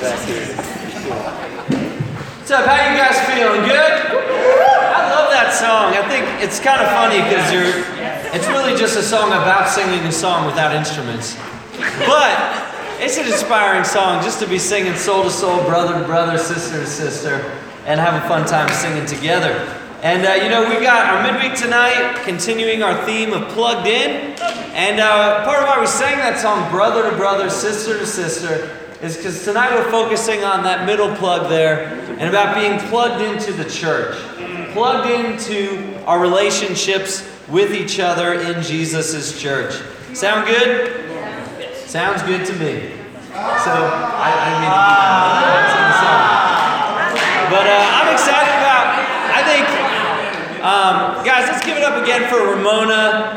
back here. What's up? How you guys feeling? Good? I love that song. I think it's kind of funny because it's really just a song about singing a song without instruments. But it's an inspiring song just to be singing soul to soul, brother to brother, sister to sister, and have a fun time singing together. And we got our midweek tonight, continuing our theme of plugged in. And part of why we sang that song, brother to brother, sister to sister, is because tonight we're focusing on that middle plug there and about being plugged into the church, plugged into our relationships with each other in Jesus' church. Sound good? Sounds good to me. So I didn't mean to do that. Sing the song. But I'm excited about, I think, guys, let's give it up again for Ramona.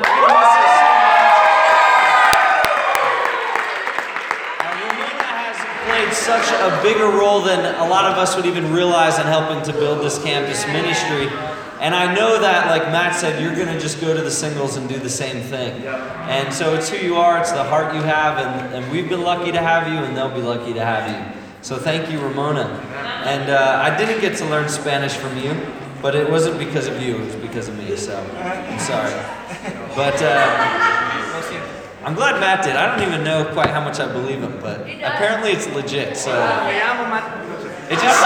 Ramona has played such a bigger role than a lot of us would even realize in helping to build this campus ministry. And I know that, like Matt said, you're going to just go to the singles and do the same thing. And so it's who you are, it's the heart you have, and we've been lucky to have you, and they'll be lucky to have you. So thank you, Ramona. And I didn't get to learn Spanish from you, but it wasn't because of you, it was because of me, so I'm sorry. But I'm glad Matt did. I don't even know quite how much I believe him, but apparently it's legit, so it just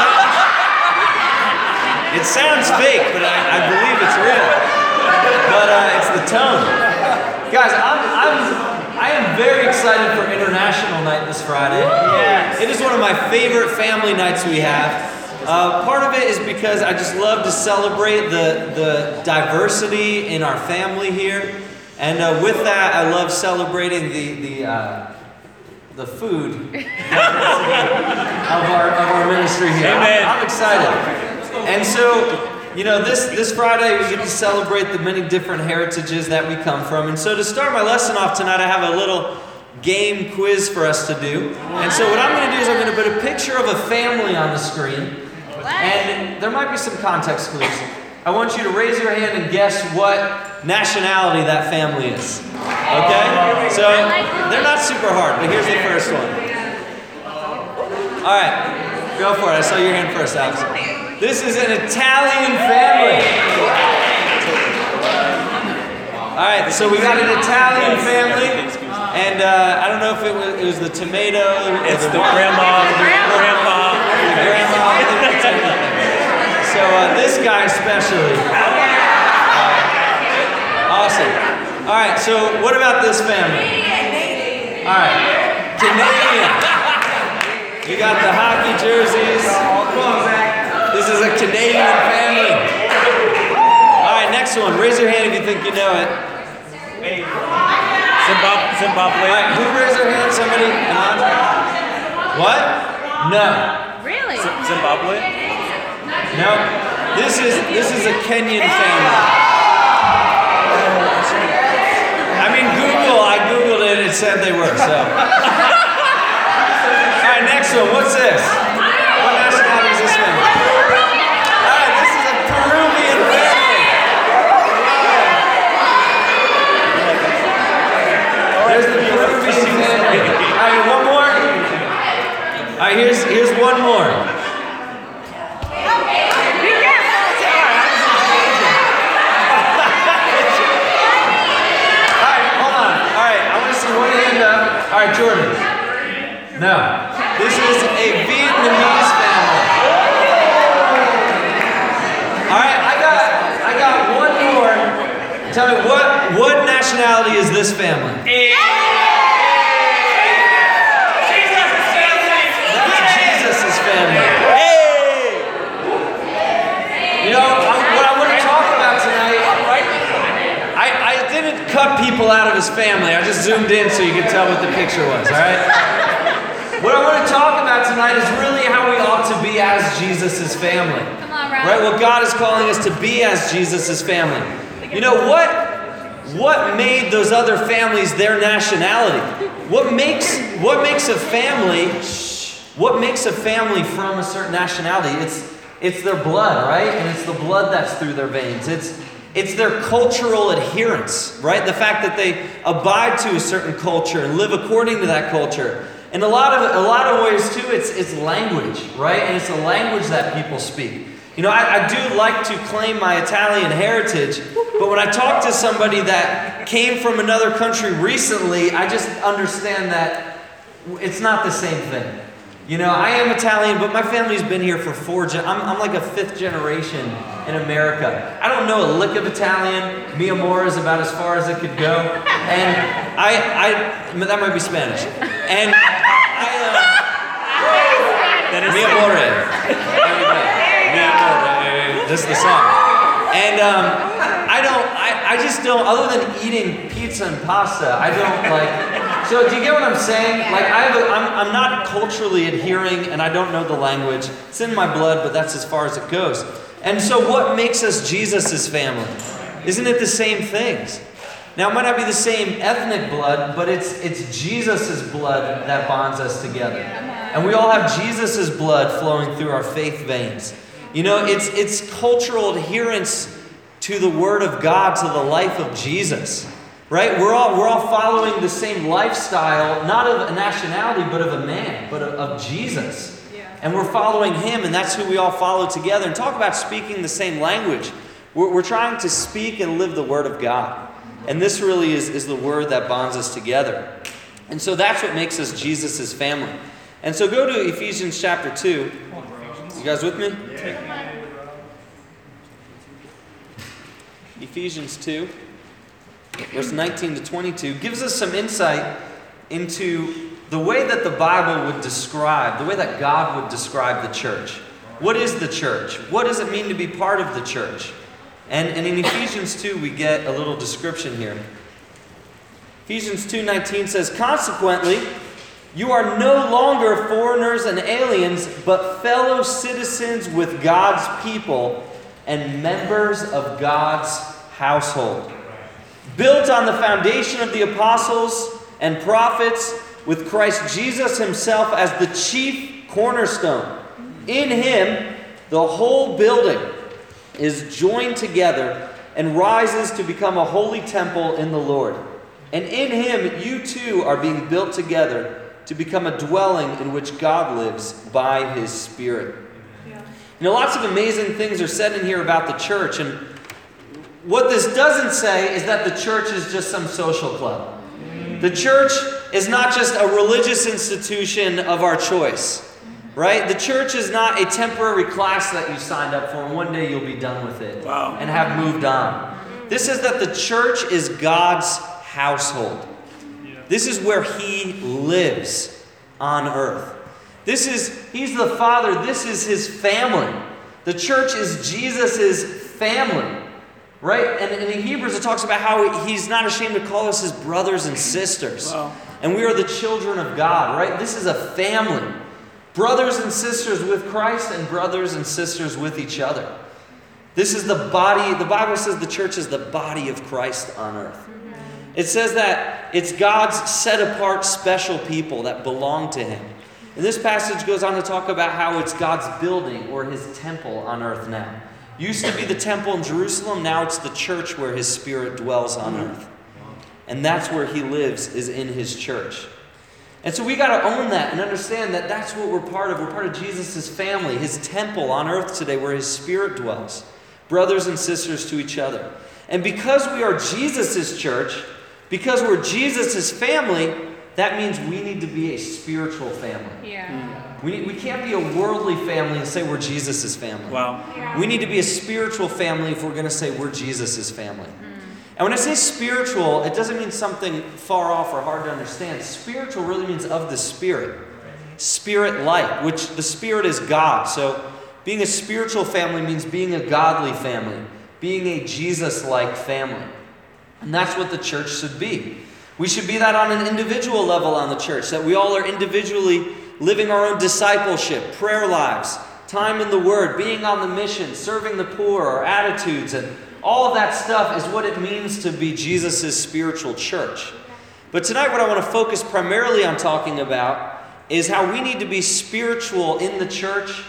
it sounds fake, but I believe it's real. But it's the tone. Guys, I am very excited for International Night this Friday. Yes. It is one of my favorite family nights we have. Part of it is because I just love to celebrate the diversity in our family here. And with that, I love celebrating the food of our ministry here. Amen. I'm excited. And so, this Friday we get to celebrate the many different heritages that we come from. And so to start my lesson off tonight, I have a little game quiz for us to do. And so what I'm going to do is I'm going to put a picture of a family on the screen. And there might be some context clues. I want you to raise your hand and guess what nationality that family is. Okay? So they're not super hard, but here's the first one. All right, go for it. I saw your hand first, Alex. This is an Italian family. All right, so we got an Italian family, and I don't know if it was the tomato. It's the grandma. So this guy especially. Awesome. All right, so what about this family? All right, Canadian. You got the hockey jerseys. This is a Canadian family. All right, next one. Raise your hand if you think you know it. Zimbabwe. All right, who raised their hand? Somebody? What? No. Really? Zimbabwe. No. This is a Kenyan family. I mean, I Googled it and it said they were, so. All right, next one. What's this? What nationality is this family? All right, this is a Peruvian family. There's the Peruvian family. All right, one more. All right, here's one more. All right, Jordan. No. This is a Vietnamese family. All right, I got one more. Tell me, what nationality is this family? That's Jesus' family. Hey! What I want to talk about tonight, I didn't cut people out of his family. I just zoomed in so you could tell what the picture was, all right? What I want to talk about tonight is really how we ought to be as Jesus' family. Come on, Ryan. Right? What God is calling us to be as Jesus' family. You know, what made those other families their nationality? What makes a family from a certain nationality? It's their blood, right? And it's the blood that's through their veins. It's their cultural adherence, right? The fact that they abide to a certain culture and live according to that culture. In a lot of ways too, it's language, right? And it's a language that people speak. You know, I do like to claim my Italian heritage, but when I talk to somebody that came from another country recently, I just understand that it's not the same thing. You know, I am Italian, but my family's been here for I'm like a 5th generation in America. I don't know a lick of Italian. Mi amore is about as far as it could go. And that might be Spanish. And That is mi amore. There we go. Mi amore. This is the song. And I just don't, other than eating pizza and pasta, I don't like, so do you get what I'm saying? Like I'm not culturally adhering and I don't know the language. It's in my blood, but that's as far as it goes. And so what makes us Jesus' family? Isn't it the same things? Now it might not be the same ethnic blood, but it's Jesus' blood that bonds us together. And we all have Jesus' blood flowing through our faith veins. You know, it's cultural adherence to the Word of God, to the life of Jesus, right? We're all following the same lifestyle, not of a nationality, but of a man, but of Jesus. Yeah. And we're following Him, and that's who we all follow together. And talk about speaking the same language. We're trying to speak and live the Word of God. And this really is the Word that bonds us together. And so that's what makes us Jesus' family. And so go to Ephesians chapter 2. You guys with me? Yeah. Ephesians 2, verse 19 to 22, gives us some insight into the way that the Bible would describe, the way that God would describe the church. What is the church? What does it mean to be part of the church? And in Ephesians 2, we get a little description here. Ephesians 2:19 says, "Consequently, you are no longer foreigners and aliens, but fellow citizens with God's people and members of God's household, built on the foundation of the apostles and prophets, with Christ Jesus Himself as the chief cornerstone. In Him, the whole building is joined together and rises to become a holy temple in the Lord. And in Him, you too are being built together to become a dwelling in which God lives by His Spirit." You know, lots of amazing things are said in here about the church, and what this doesn't say is that the church is just some social club. The church is not just a religious institution of our choice, right? The church is not a temporary class that you signed up for and one day you'll be done with it and have moved on. This is that the church is God's household. This is where He lives on earth. He's the Father. This is His family. The church is Jesus' family, right? And in Hebrews it talks about how He's not ashamed to call us His brothers and sisters. Wow. And we are the children of God, right? This is a family. Brothers and sisters with Christ and brothers and sisters with each other. This is the body. The Bible says the church is the body of Christ on earth. It says that it's God's set-apart special people that belong to Him. And this passage goes on to talk about how it's God's building or His temple on earth now. Used to be the temple in Jerusalem, now it's the church where His Spirit dwells on earth. And that's where He lives, is in His church. And so we got to own that and understand that that's what we're part of. We're part of Jesus' family, His temple on earth today where His Spirit dwells. Brothers and sisters to each other. And because we are Jesus' church, because we're Jesus' family, that means we need to be a spiritual family. Yeah. We can't be a worldly family and say we're Jesus' family. Wow. Yeah. We need to be a spiritual family if we're going to say we're Jesus' family. And when I say spiritual, it doesn't mean something far off or hard to understand. Spiritual really means of the Spirit. Spirit-like, which the Spirit is God. So being a spiritual family means being a godly family, being a Jesus-like family. And that's what the church should be. We should be that on an individual level on the church, that we all are individually living our own discipleship, prayer lives, time in the Word, being on the mission, serving the poor, our attitudes, and all of that stuff is what it means to be Jesus' spiritual church. But tonight what I want to focus primarily on talking about is how we need to be spiritual in the church,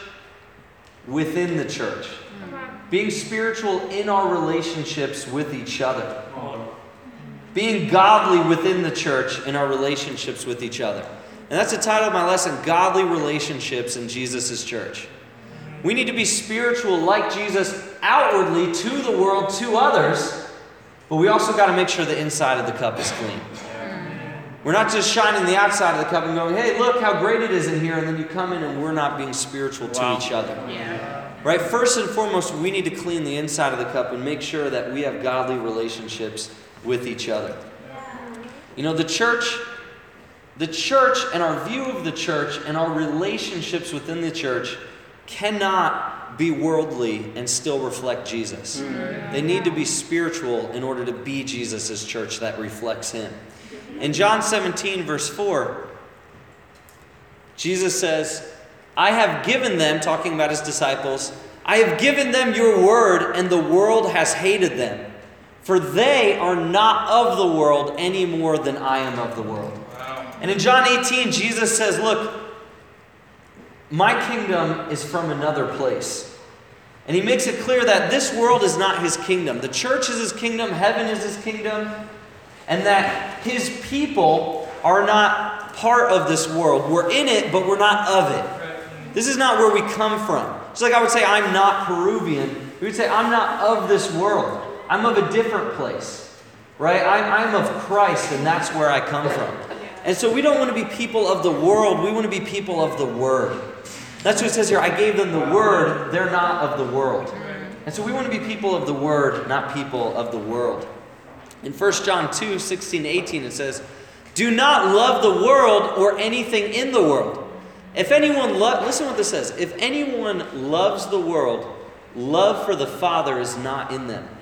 within the church. Being spiritual in our relationships with each other. Being godly within the church in our relationships with each other. And that's the title of my lesson, Godly Relationships in Jesus' Church. We need to be spiritual like Jesus outwardly to the world, to others, but we also got to make sure the inside of the cup is clean. We're not just shining the outside of the cup and going, hey, look how great it is in here, and then you come in and we're not being spiritual to each other. Right? First and foremost, we need to clean the inside of the cup and make sure that we have godly relationships with each other. You know, the church and our view of the church and our relationships within the church cannot be worldly and still reflect Jesus. They need to be spiritual in order to be Jesus' church that reflects Him. In John 17, verse 4, Jesus says, I have given them, talking about His disciples, I have given them your word, and the world has hated them. For they are not of the world any more than I am of the world. And in John 18, Jesus says, look, my kingdom is from another place. And He makes it clear that this world is not His kingdom. The church is His kingdom, heaven is His kingdom, and that His people are not part of this world. We're in it, but we're not of it. This is not where we come from. Just like I would say, I'm not Peruvian. We would say, I'm not of this world. I'm of a different place. Right? I'm of Christ, and that's where I come from. And so we don't want to be people of the world. We want to be people of the Word. That's what it says here. I gave them the Word. They're not of the world. And so we want to be people of the Word, not people of the world. In 1 John 2, 16 to 18, it says, do not love the world or anything in the world. If anyone listen what this says. If anyone loves the world, love for the Father is not in them.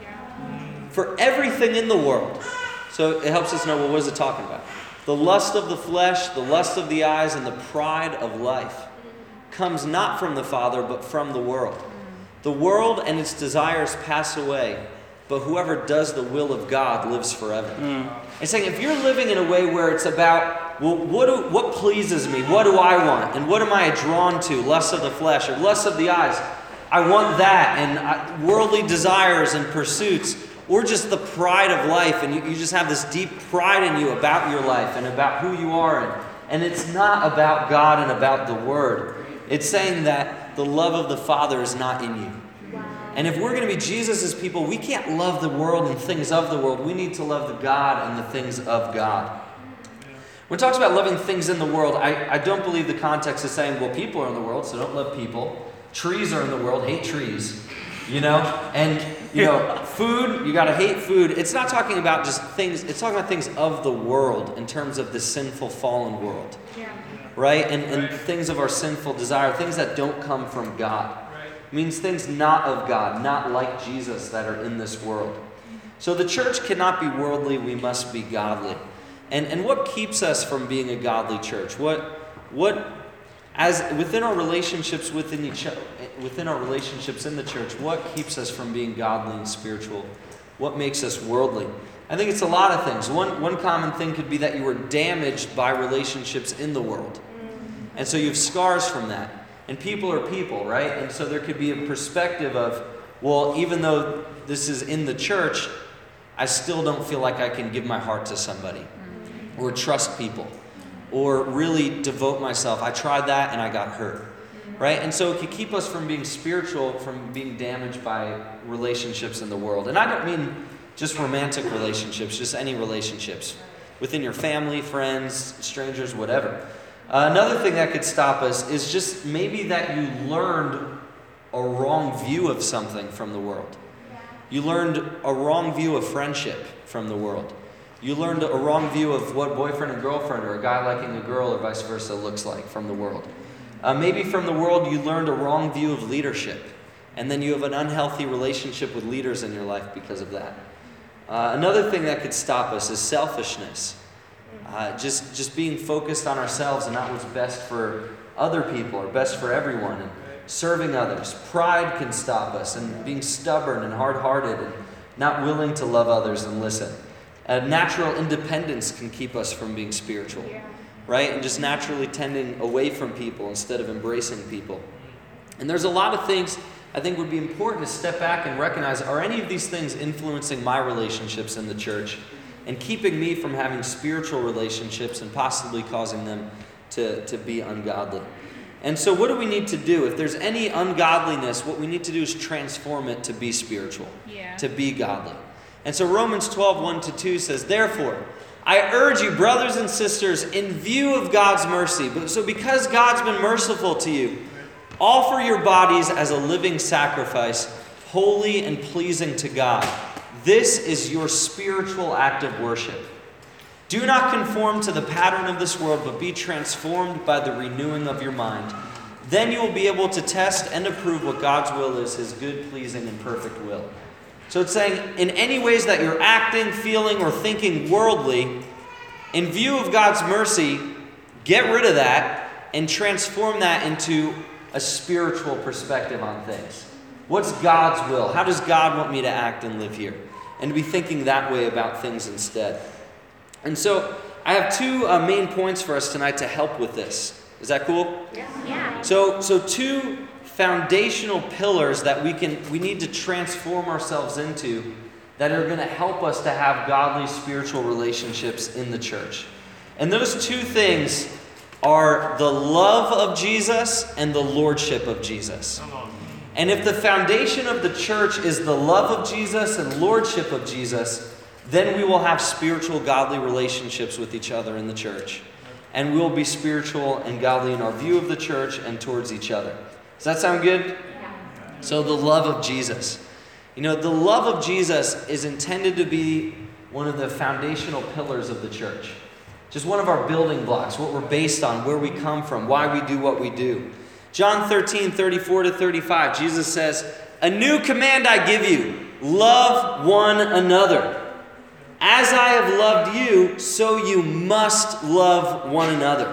For everything in the world. So it helps us know, well, what is it talking about? The lust of the flesh, the lust of the eyes, and the pride of life comes not from the Father, but from the world. The world and its desires pass away, but whoever does the will of God lives forever. It's saying if you're living in a way where it's about, well, what pleases me? What do I want? And what am I drawn to? Lust of the flesh or lust of the eyes. I want that. And worldly desires and pursuits. Or just the pride of life. And you just have this deep pride in you about your life and about who you are. And it's not about God and about the Word. It's saying that the love of the Father is not in you. And if we're going to be Jesus' people, we can't love the world and things of the world. We need to love the God and the things of God. When it talks about loving things in the world, I don't believe the context is saying, well, people are in the world, so don't love people. Trees are in the world, hate trees. And food, you got to hate food. It's not talking about just things, it's talking about things of the world in terms of the sinful, fallen world. Right? And things of our sinful desire, things that don't come from God. Means things not of God, not like Jesus that are in this world. So the church cannot be worldly, we must be godly. And what keeps us from being a godly church? As within our relationships within our relationships in the church, what keeps us from being godly and spiritual? What makes us worldly? I think it's a lot of things. One common thing could be that you were damaged by relationships in the world. And so you have scars from that. And people are people, right? And so there could be a perspective of, well, even though this is in the church, I still don't feel like I can give my heart to somebody or trust people or really devote myself. I tried that and I got hurt, right? And so it could keep us from being spiritual, from being damaged by relationships in the world. And I don't mean just romantic relationships, just any relationships within your family, friends, strangers, whatever. Another thing that could stop us is just maybe that you learned a wrong view of something from the world. You learned a wrong view of friendship from the world. You learned a wrong view of what boyfriend and girlfriend or a guy liking a girl or vice versa looks like from the world. Maybe from the world you learned a wrong view of leadership. And then you have an unhealthy relationship with leaders in your life because of that. Another thing that could stop us is selfishness. Just being focused on ourselves and not what's best for other people or best for everyone, and serving others. Pride can stop us, and being stubborn and hard-hearted and not willing to love others and listen. Natural independence can keep us from being spiritual, right? And just naturally tending away from people instead of embracing people. And there's a lot of things I think would be important to step back and recognize, are any of these things influencing my relationships in the church and keeping me from having spiritual relationships and possibly causing them to be ungodly. And so what do we need to do? If there's any ungodliness, what we need to do is transform it to be spiritual, to be godly. And so Romans 12:1-2 says, "Therefore, I urge you, brothers and sisters, in view of God's mercy, so because God's been merciful to you, offer your bodies as a living sacrifice, holy and pleasing to God. This is your spiritual act of worship. Do not conform to the pattern of this world, but be transformed by the renewing of your mind. Then you will be able to test and approve what God's will is, his good, pleasing, and perfect will." So it's saying, in any ways that you're acting, feeling, or thinking worldly, in view of God's mercy, get rid of that and transform that into a spiritual perspective on things. What's God's will? How does God want me to act and live here? And to be thinking that way about things instead. And so I have two main points for us tonight to help with this. Is that cool? Yeah. So two foundational pillars that we need to transform ourselves into that are going to help us to have godly spiritual relationships in the church. And those two things are the love of Jesus and the lordship of Jesus. And if the foundation of the church is the love of Jesus and lordship of Jesus, then we will have spiritual, godly relationships with each other in the church. And we'll be spiritual and godly in our view of the church and towards each other. Does that sound good? So the love of Jesus. You know, the love of Jesus is intended to be one of the foundational pillars of the church. Just one of our building blocks, what we're based on, where we come from, why we do what we do. John 13:34-35, Jesus says, "A new command I give you, love one another. As I have loved you, so you must love one another.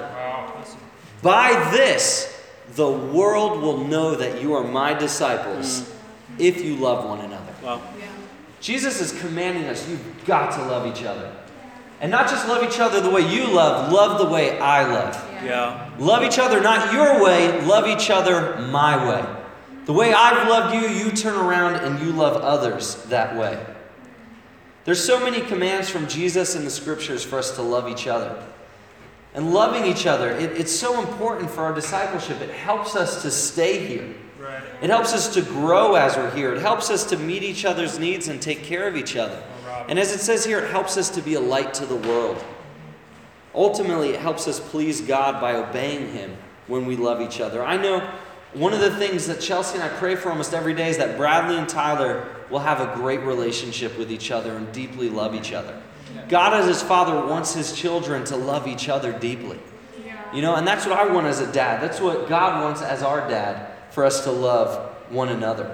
By this, the world will know that you are my disciples if you love one another." Wow. Jesus is commanding us, you've got to love each other. And not just love each other the way you love the way I love. Yeah. Love each other not your way, love each other my way. The way I've loved you, you turn around and you love others that way. There's so many commands from Jesus in the scriptures for us to love each other. And loving each other, it's so important for our discipleship. It helps us to stay here. Right. It helps us to grow as we're here. It helps us to meet each other's needs and take care of each other. And as it says here, it helps us to be a light to the world. Ultimately, it helps us please God by obeying him when we love each other. I know one of the things that Chelsea and I pray for almost every day is that Bradley and Tyler will have a great relationship with each other and deeply love each other. God as his father wants his children to love each other deeply. You know, and that's what I want as a dad. That's what God wants as our dad, for us to love one another.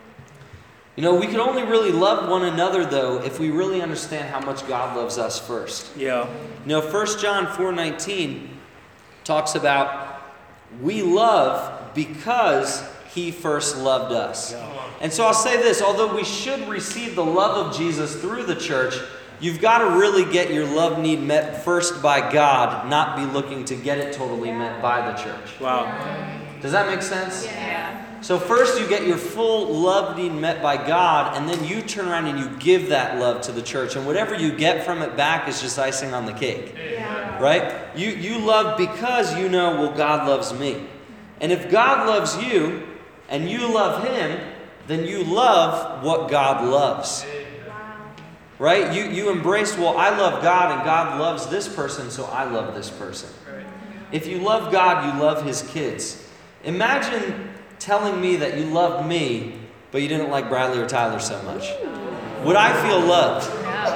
You know, we can only really love one another, though, if we really understand how much God loves us first. Yeah. You know, 1 John 4:19 talks about we love because he first loved us. And so I'll say this, although we should receive the love of Jesus through the church, you've got to really get your love need met first by God, not be looking to get it totally met by the church. Wow. Does that make sense? Yeah. So first you get your full love need met by God, and then you turn around and you give that love to the church. And whatever you get from it back is just icing on the cake. Yeah. Right? You love because you know, well, God loves me. And if God loves you and you love him, then you love what God loves. Wow. Right? You embrace, well, I love God and God loves this person, so I love this person. If you love God, you love his kids. Imagine telling me that you loved me, but you didn't like Bradley or Tyler so much. Would I feel loved?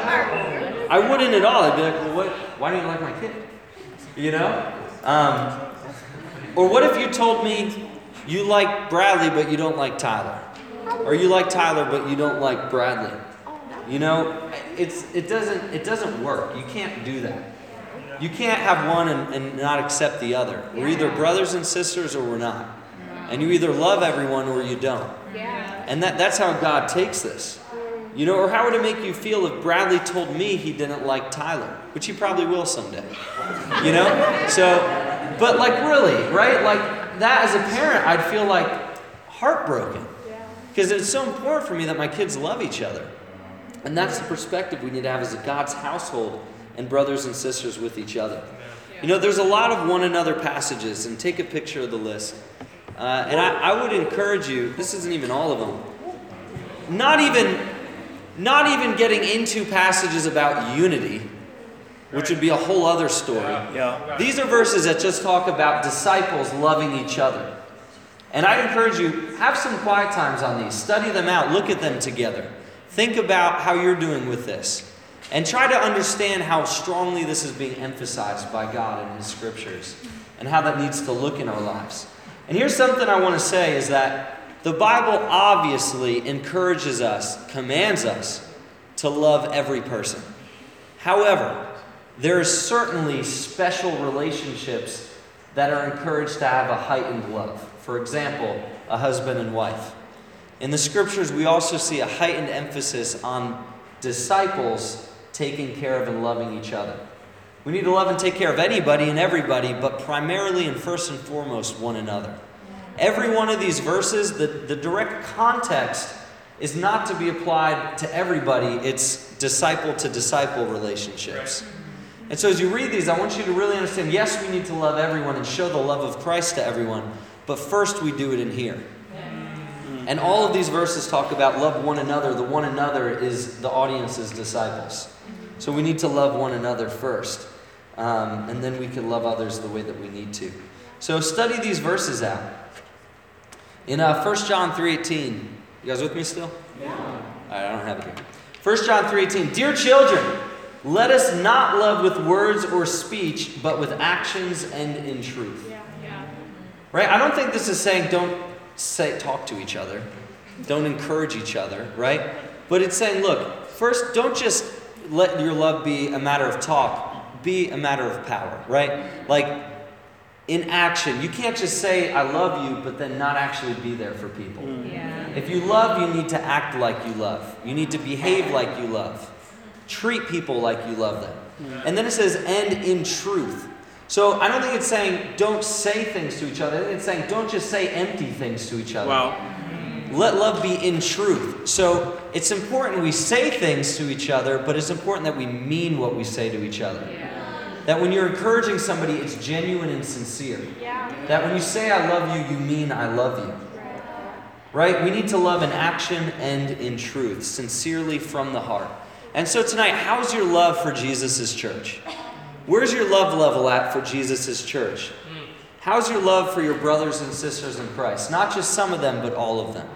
I wouldn't at all. I'd be like, well, why don't you like my kid? You know? Or what if you told me you like Bradley, but you don't like Tyler? Or you like Tyler, but you don't like Bradley? You know, it doesn't work. You can't do that. You can't have one and not accept the other. We're either brothers and sisters or we're not. And you either love everyone or you don't. Yeah. And that's how God takes this. You know, or how would it make you feel if Bradley told me he didn't like Tyler? Which he probably will someday. You know? So, but like really, right? Like that as a parent, I'd feel like heartbroken. Because it's so important for me that my kids love each other. And that's the perspective we need to have as a God's household and brothers and sisters with each other. You know, there's a lot of one another passages, and take a picture of the list. And I would encourage you, this isn't even all of them, not even getting into passages about unity, which would be a whole other story. Yeah. These are verses that just talk about disciples loving each other. And I encourage you, have some quiet times on these. Study them out. Look at them together. Think about how you're doing with this. And try to understand how strongly this is being emphasized by God in His Scriptures. And how that needs to look in our lives. And here's something I want to say is that the Bible obviously encourages us, commands us to love every person. However, there are certainly special relationships that are encouraged to have a heightened love. For example, a husband and wife. In the Scriptures, we also see a heightened emphasis on disciples taking care of and loving each other. We need to love and take care of anybody and everybody, but primarily and first and foremost, one another. Every one of these verses, the direct context is not to be applied to everybody. It's disciple-to-disciple relationships. And so as you read these, I want you to really understand, yes, we need to love everyone and show the love of Christ to everyone, but first we do it in here. And all of these verses talk about love one another. The one another is the audience's disciples. So we need to love one another first. And then we can love others the way that we need to. So study these verses out. In 1 John 3:18, you guys with me still? Yeah. All right, I don't have it here. 1 John 3:18, dear children, let us not love with words or speech, but with actions and in truth. Yeah. Right? I don't think this is saying don't talk to each other. Don't encourage each other, right? But it's saying, look, first, don't just let your love be a matter of talk, be a matter of power, right? Like, in action. You can't just say, I love you, but then not actually be there for people. Yeah. If you love, you need to act like you love. You need to behave like you love. Treat people like you love them. Yeah. And then it says, and in truth. So I don't think it's saying don't say things to each other. I think it's saying don't just say empty things to each other. Wow. Let love be in truth. So it's important we say things to each other, but it's important that we mean what we say to each other. Yeah. That when you're encouraging somebody, it's genuine and sincere. Yeah. That when you say I love you, you mean I love you. Right? We need to love in action and in truth, sincerely from the heart. And so tonight, how's your love for Jesus' church? Where's your love level at for Jesus' church? How's your love for your brothers and sisters in Christ? Not just some of them, but all of them.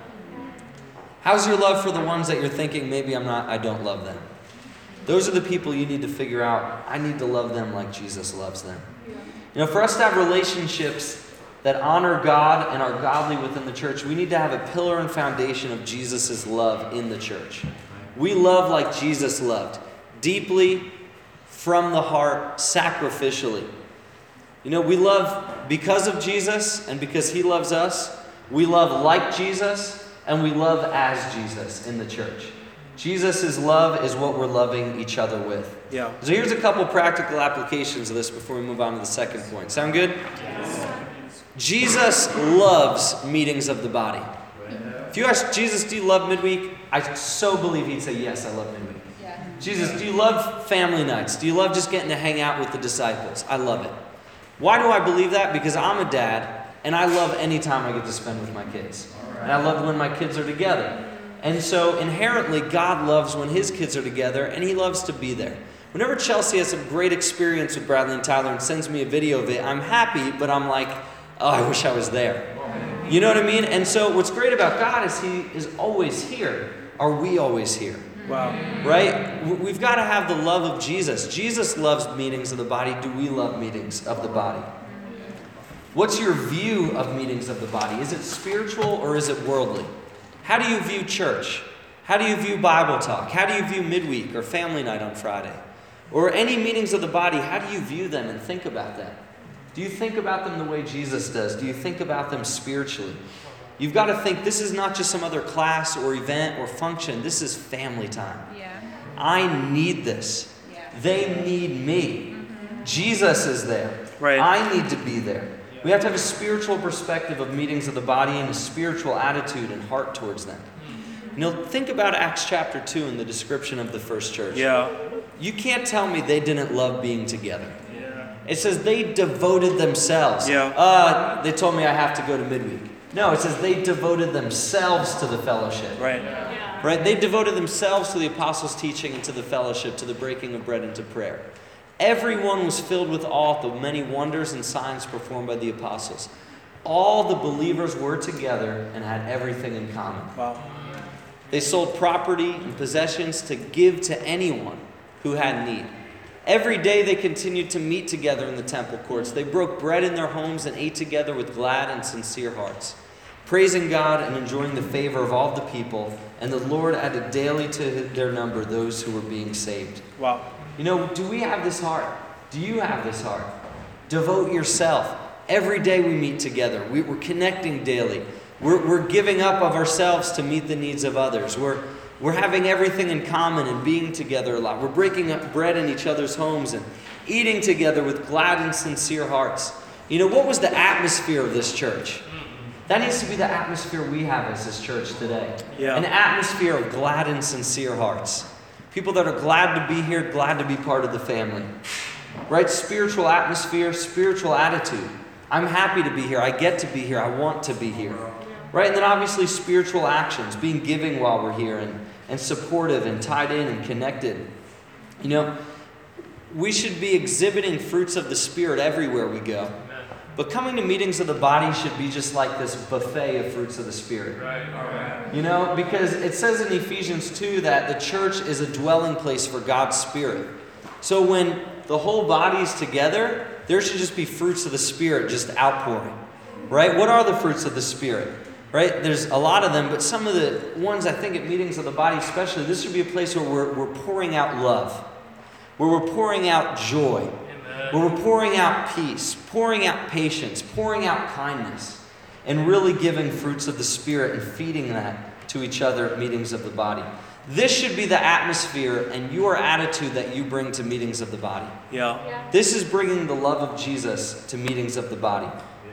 How's your love for the ones that you're thinking, maybe I don't love them? Those are the people you need to figure out, I need to love them like Jesus loves them. You know, for us to have relationships that honor God and are godly within the church, we need to have a pillar and foundation of Jesus' love in the church. We love like Jesus loved, deeply, from the heart, sacrificially. You know, we love because of Jesus and because He loves us. We love like Jesus and we love as Jesus in the church. Jesus' love is what we're loving each other with. Yeah. So here's a couple practical applications of this before we move on to the second point. Sound good? Yes. Jesus loves meetings of the body. If you ask Jesus, do you love midweek? I so believe He'd say, yes, I love midweek. Yeah. Jesus, do you love family nights? Do you love just getting to hang out with the disciples? I love it. Why do I believe that? Because I'm a dad, and I love any time I get to spend with my kids. Right. And I love when my kids are together. And so inherently, God loves when His kids are together, and He loves to be there. Whenever Chelsea has a great experience with Bradley and Tyler and sends me a video of it, I'm happy, but I'm like, oh, I wish I was there. You know what I mean? And so what's great about God is He is always here. Are we always here? Wow. Right? We've got to have the love of Jesus. Jesus loves meetings of the body. Do we love meetings of the body? What's your view of meetings of the body? Is it spiritual or is it worldly? How do you view church? How do you view Bible talk? How do you view midweek or family night on Friday? Or any meetings of the body, how do you view them and think about them? Do you think about them the way Jesus does? Do you think about them spiritually? You've got to think this is not just some other class or event or function. This is family time. Yeah. I need this. Yeah. They need me. Mm-hmm. Jesus is there. Right. I need to be there. We have to have a spiritual perspective of meetings of the body and a spiritual attitude and heart towards them. You know, think about Acts chapter 2 and the description of the first church. Yeah. You can't tell me they didn't love being together. Yeah. It says they devoted themselves. Yeah. They told me I have to go to midweek. No, it says they devoted themselves to the fellowship. Right. Right? They devoted themselves to the apostles' teaching and to the fellowship, to the breaking of bread and to prayer. Everyone was filled with awe at the many wonders and signs performed by the apostles. All the believers were together and had everything in common. Wow. They sold property and possessions to give to anyone who had need. Every day they continued to meet together in the temple courts. They broke bread in their homes and ate together with glad and sincere hearts, praising God and enjoying the favor of all the people. And the Lord added daily to their number those who were being saved. Wow. You know, do we have this heart? Do you have this heart? Devote yourself. Every day we meet together. We're connecting daily. We're giving up of ourselves to meet the needs of others. We're having everything in common and being together a lot. We're breaking up bread in each other's homes and eating together with glad and sincere hearts. You know, what was the atmosphere of this church? That needs to be the atmosphere we have as this church today. Yeah. An atmosphere of glad and sincere hearts. People that are glad to be here, glad to be part of the family. Right? Spiritual atmosphere, spiritual attitude. I'm happy to be here. I get to be here. I want to be here. Right? And then obviously spiritual actions, being giving while we're here and supportive and tied in and connected. You know, we should be exhibiting fruits of the Spirit everywhere we go. But coming to meetings of the body should be just like this buffet of fruits of the Spirit. You know, because it says in Ephesians 2 that the church is a dwelling place for God's Spirit. So when the whole body's together, there should just be fruits of the Spirit just outpouring. Right? What are the fruits of the Spirit? Right? There's a lot of them, but some of the ones I think at meetings of the body especially, this should be a place where we're pouring out love. Where we're pouring out joy. Where we're pouring out peace, pouring out patience, pouring out kindness, and really giving fruits of the Spirit and feeding that to each other at meetings of the body. This should be the atmosphere and your attitude that you bring to meetings of the body. Yeah. This is bringing the love of Jesus to meetings of the body.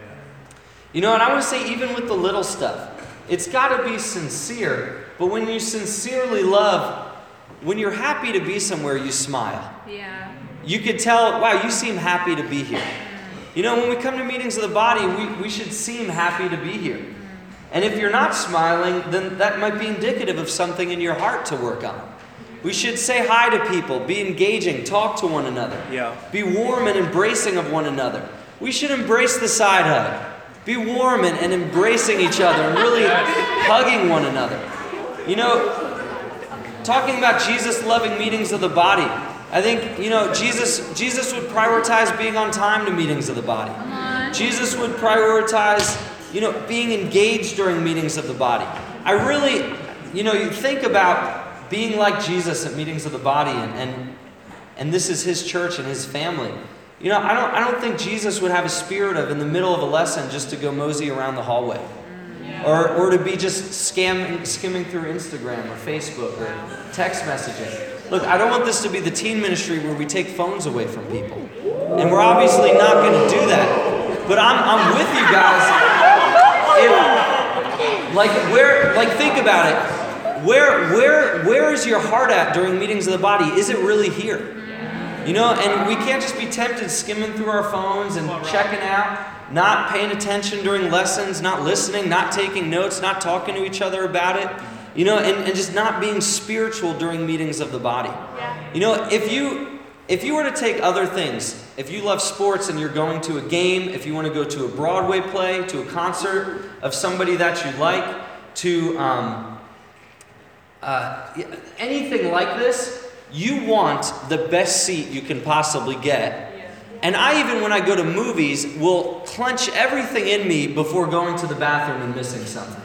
You know, and I want to say even with the little stuff, it's got to be sincere, but when you sincerely love, when you're happy to be somewhere, you smile. Yeah. You could tell, wow, you seem happy to be here. You know, when we come to meetings of the body, we should seem happy to be here. And if you're not smiling, then that might be indicative of something in your heart to work on. We should say hi to people, be engaging, talk to one another. Yeah. Be warm and embracing of one another. We should embrace the side hug. Be warm and embracing each other and really hugging one another. You know, talking about Jesus loving meetings of the body. I think, you know, Jesus would prioritize being on time to meetings of the body. Jesus would prioritize, you know, being engaged during meetings of the body. I really, you know, you think about being like Jesus at meetings of the body and this is his church and his family. You know, I don't think Jesus would have a spirit of in the middle of a lesson just to go mosey around the hallway. Or to be just skimming through Instagram or Facebook or text messaging. Look, I don't want this to be the teen ministry where we take phones away from people. And we're obviously not going to do that. But I'm with you guys. Think about it. Where is your heart at during meetings of the body? Is it really here? You know, and we can't just be tempted skimming through our phones and checking out, not paying attention during lessons, not listening, not taking notes, not talking to each other about it. You know, and just not being spiritual during meetings of the body. You know, if you were to take other things, if you love sports and you're going to a game, if you want to go to a Broadway play, to a concert of somebody that you like, to anything like this, you want the best seat you can possibly get. And I even, when I go to movies, will clench everything in me before going to the bathroom and missing something.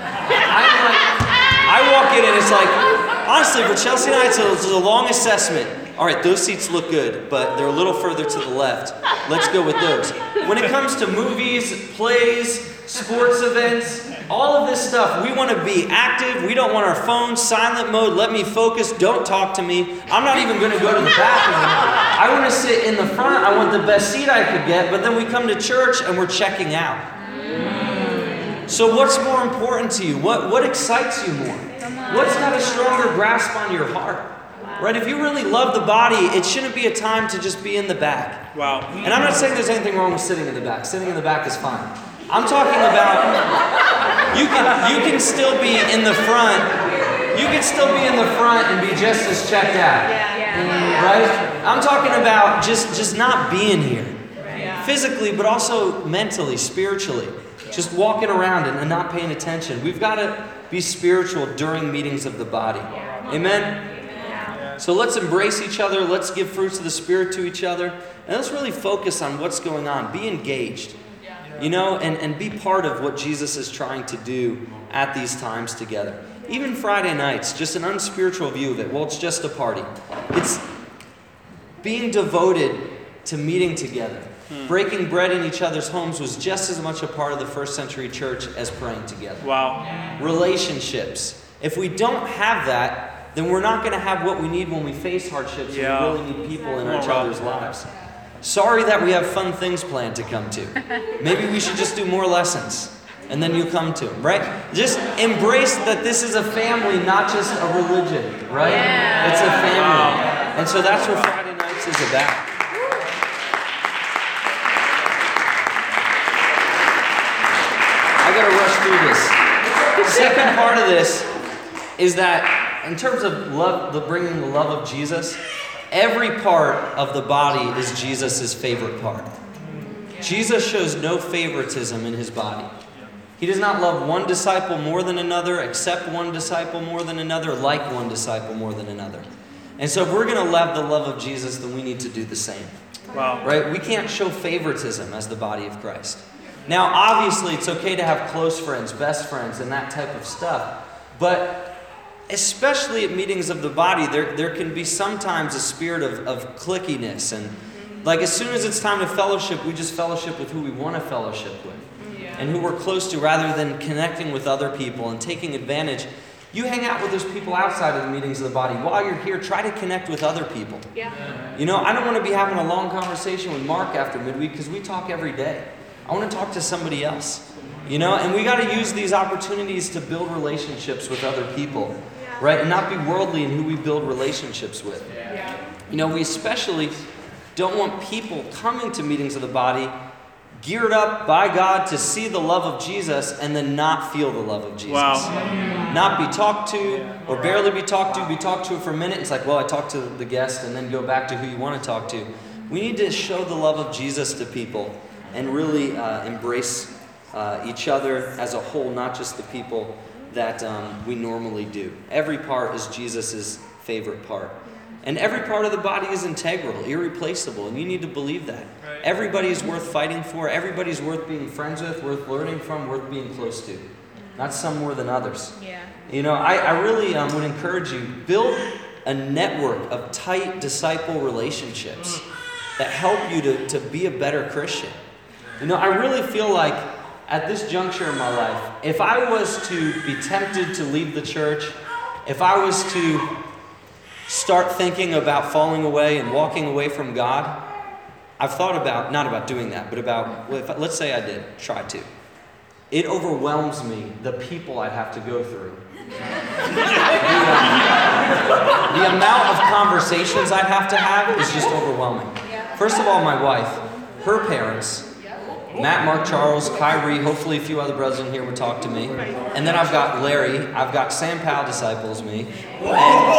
I walk in and it's like, honestly, for Chelsea and I, it's a long assessment. All right, those seats look good, but they're a little further to the left. Let's go with those. When it comes to movies, plays, sports events, all of this stuff, we want to be active. We don't want our phones, silent mode, let me focus, don't talk to me. I'm not even going to go to the bathroom. I want to sit in the front. I want the best seat I could get, but then we come to church and we're checking out. So what's more important to you? What excites you more? What's got a stronger grasp on your heart? Right? If you really love the body, it shouldn't be a time to just be in the back. Wow. And I'm not saying there's anything wrong with sitting in the back. Sitting in the back is fine. I'm talking about you can still be in the front. You can still be in the front and be just as checked out. Right? I'm talking about just not being here. Physically, but also mentally, spiritually. Just walking around and not paying attention. We've got to be spiritual during meetings of the body. Amen? So let's embrace each other. Let's give fruits of the Spirit to each other. And let's really focus on what's going on. Be engaged. And be part of what Jesus is trying to do at these times together. Even Friday nights, just an unspiritual view of it. Well, it's just a party. It's being devoted to meeting together. Breaking bread in each other's homes was just as much a part of the first century church as praying together. Wow. Relationships. If we don't have that, then we're not going to have what we need when we face hardships. Yeah. We really need people in each other's lives. Sorry that we have fun things planned to come to. Maybe we should just do more lessons, and then you come to them, right? Just embrace that this is a family, not just a religion, right? Yeah. It's a family. And so that's what Friday nights is about. I gotta rush through this. The second part of this is that in terms of love, bringing the love of Jesus, every part of the body is Jesus' favorite part. Jesus shows no favoritism in his body. He does not love one disciple more than another, accept one disciple more than another, like one disciple more than another. And so if we're going to love the love of Jesus, then we need to do the same. Wow. Right? We can't show favoritism as the body of Christ. Now, obviously, it's okay to have close friends, best friends, and that type of stuff. But especially at meetings of the body, there can be sometimes a spirit of clickiness. And like as soon as it's time to fellowship, we just fellowship with who we want to fellowship with. And who we're close to rather than connecting with other people and taking advantage. You hang out with those people outside of the meetings of the body. While you're here, try to connect with other people. I don't want to be having a long conversation with Mark after midweek because we talk every day. I want to talk to somebody else, and we got to use these opportunities to build relationships with other people, right? And not be worldly in who we build relationships with. We especially don't want people coming to meetings of the body geared up by God to see the love of Jesus and then not feel the love of Jesus. Wow. Not be talked to or barely be talked to for a minute. It's like, well, I talked to the guest and then go back to who you want to talk to. We need to show the love of Jesus to people and really embrace each other as a whole, not just the people that we normally do. Every part is Jesus' favorite part. And every part of the body is integral, irreplaceable, and you need to believe that. Right. Everybody is worth fighting for. Everybody's worth being friends with, worth learning from, worth being close to. Not some more than others. I really would encourage you, build a network of tight disciple relationships that help you to be a better Christian. I really feel like at this juncture in my life, if I was to be tempted to leave the church, if I was to start thinking about falling away and walking away from God, I've thought about, not about doing that, but about, let's say I did, try to. It overwhelms me, the people I'd have to go through. The amount of conversations I'd have to have is just overwhelming. First of all, my wife, her parents, Matt, Mark, Charles, Kyrie, hopefully a few other brothers in here would talk to me. And then I've got Larry, I've got Sam Powell disciples me. And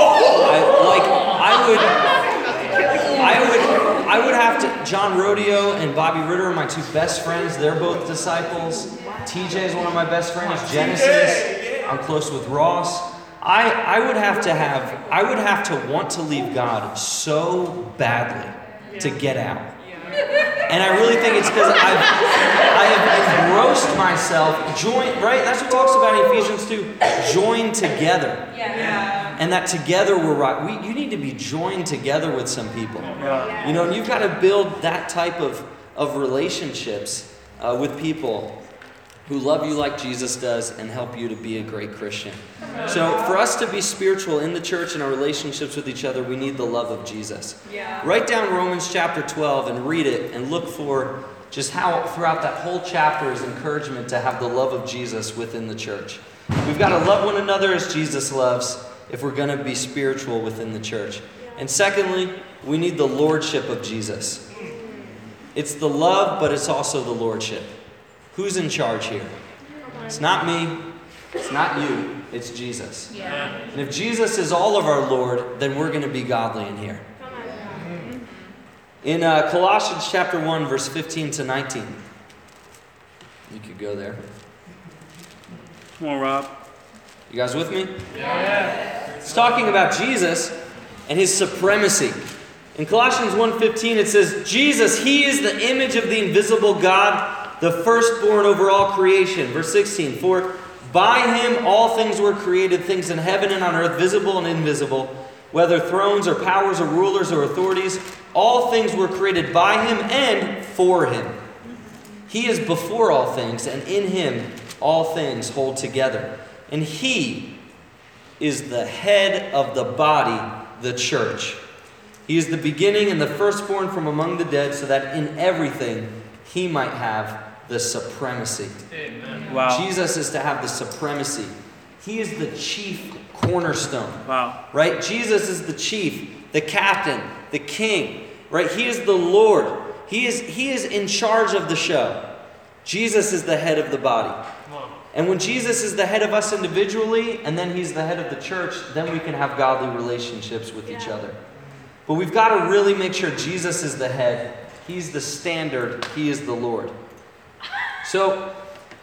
I would have to, John Rodeo and Bobby Ritter are my two best friends. They're both disciples. TJ is one of my best friends. Genesis, I'm close with Ross. I would have to want to leave God so badly to get out. And I really think it's because I have engrossed myself, right? That's what it talks about in Ephesians 2, join together. And that together we're right. You need to be joined together with some people. And you've got to build that type of relationships with people who love you like Jesus does and help you to be a great Christian. So for us to be spiritual in the church and our relationships with each other, we need the love of Jesus. Write down Romans chapter 12 and read it and look for just how throughout that whole chapter is encouragement to have the love of Jesus within the church. We've got to love one another as Jesus loves, if we're going to be spiritual within the church. And secondly, we need the lordship of Jesus. It's the love, but it's also the lordship. Who's in charge here? It's not me. It's not you. It's Jesus. Yeah. And if Jesus is all of our Lord, then we're going to be godly in here. In Colossians chapter 1, verse 15 to 19. You could go there. Come on, Rob. You guys with me? Yeah. It's talking about Jesus and his supremacy. In Colossians 1:15 it says, Jesus, he is the image of the invisible God, the firstborn over all creation. Verse 16, for by him all things were created, things in heaven and on earth, visible and invisible, whether thrones or powers or rulers or authorities, all things were created by him and for him. He is before all things, and in him all things hold together. And he is the head of the body, the church. He is the beginning and the firstborn from among the dead, so that in everything he might have the supremacy. Amen. Wow. Jesus is to have the supremacy. He is the chief cornerstone. Wow. Right? Jesus is the chief, the captain, the king. Right? He is the Lord. He is in charge of the show. Jesus is the head of the body. And when Jesus is the head of us individually, and then he's the head of the church, then we can have godly relationships with each other. But we've got to really make sure Jesus is the head. He's the standard. He is the Lord. So,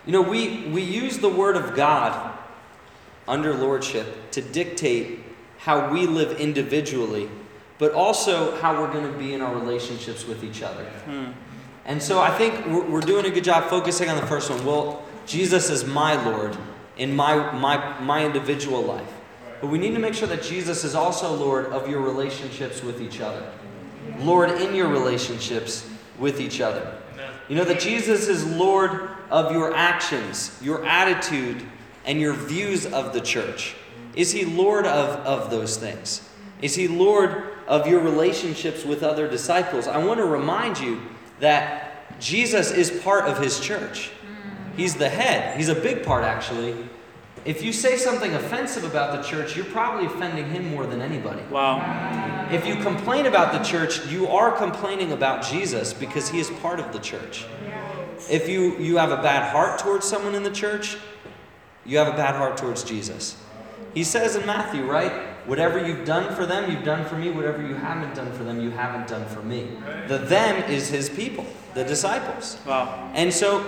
we use the word of God under lordship to dictate how we live individually, but also how we're going to be in our relationships with each other. And so I think we're doing a good job focusing on the first one. Well, Jesus is my Lord in my individual life. But we need to make sure that Jesus is also Lord of your relationships with each other. Lord in your relationships with each other. You know that Jesus is Lord of your actions, your attitude, and your views of the church. Is he Lord of those things? Is he Lord of your relationships with other disciples? I want to remind you that Jesus is part of his church. He's the head. He's a big part, actually. If you say something offensive about the church, you're probably offending him more than anybody. Wow. If you complain about the church, you are complaining about Jesus because he is part of the church. If you have a bad heart towards someone in the church, you have a bad heart towards Jesus. He says in Matthew, right? Whatever you've done for them, you've done for me. Whatever you haven't done for them, you haven't done for me. The them is his people, the disciples. Wow. And so,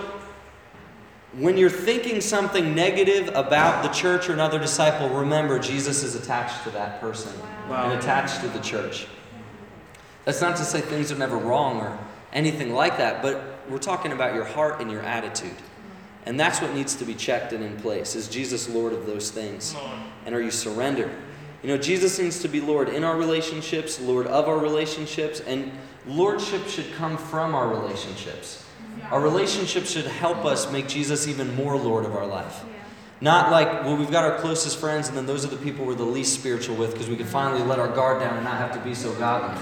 when you're thinking something negative about the church or another disciple, remember Jesus is attached to that person and attached to the church. That's not to say things are never wrong or anything like that, but we're talking about your heart and your attitude. And that's what needs to be checked and in place. Is Jesus Lord of those things? And are you surrendered? Jesus needs to be Lord in our relationships, Lord of our relationships, and lordship should come from our relationships. Our relationships should help us make Jesus even more Lord of our life. Not like, well, we've got our closest friends, and then those are the people we're the least spiritual with because we can finally let our guard down and not have to be so godly.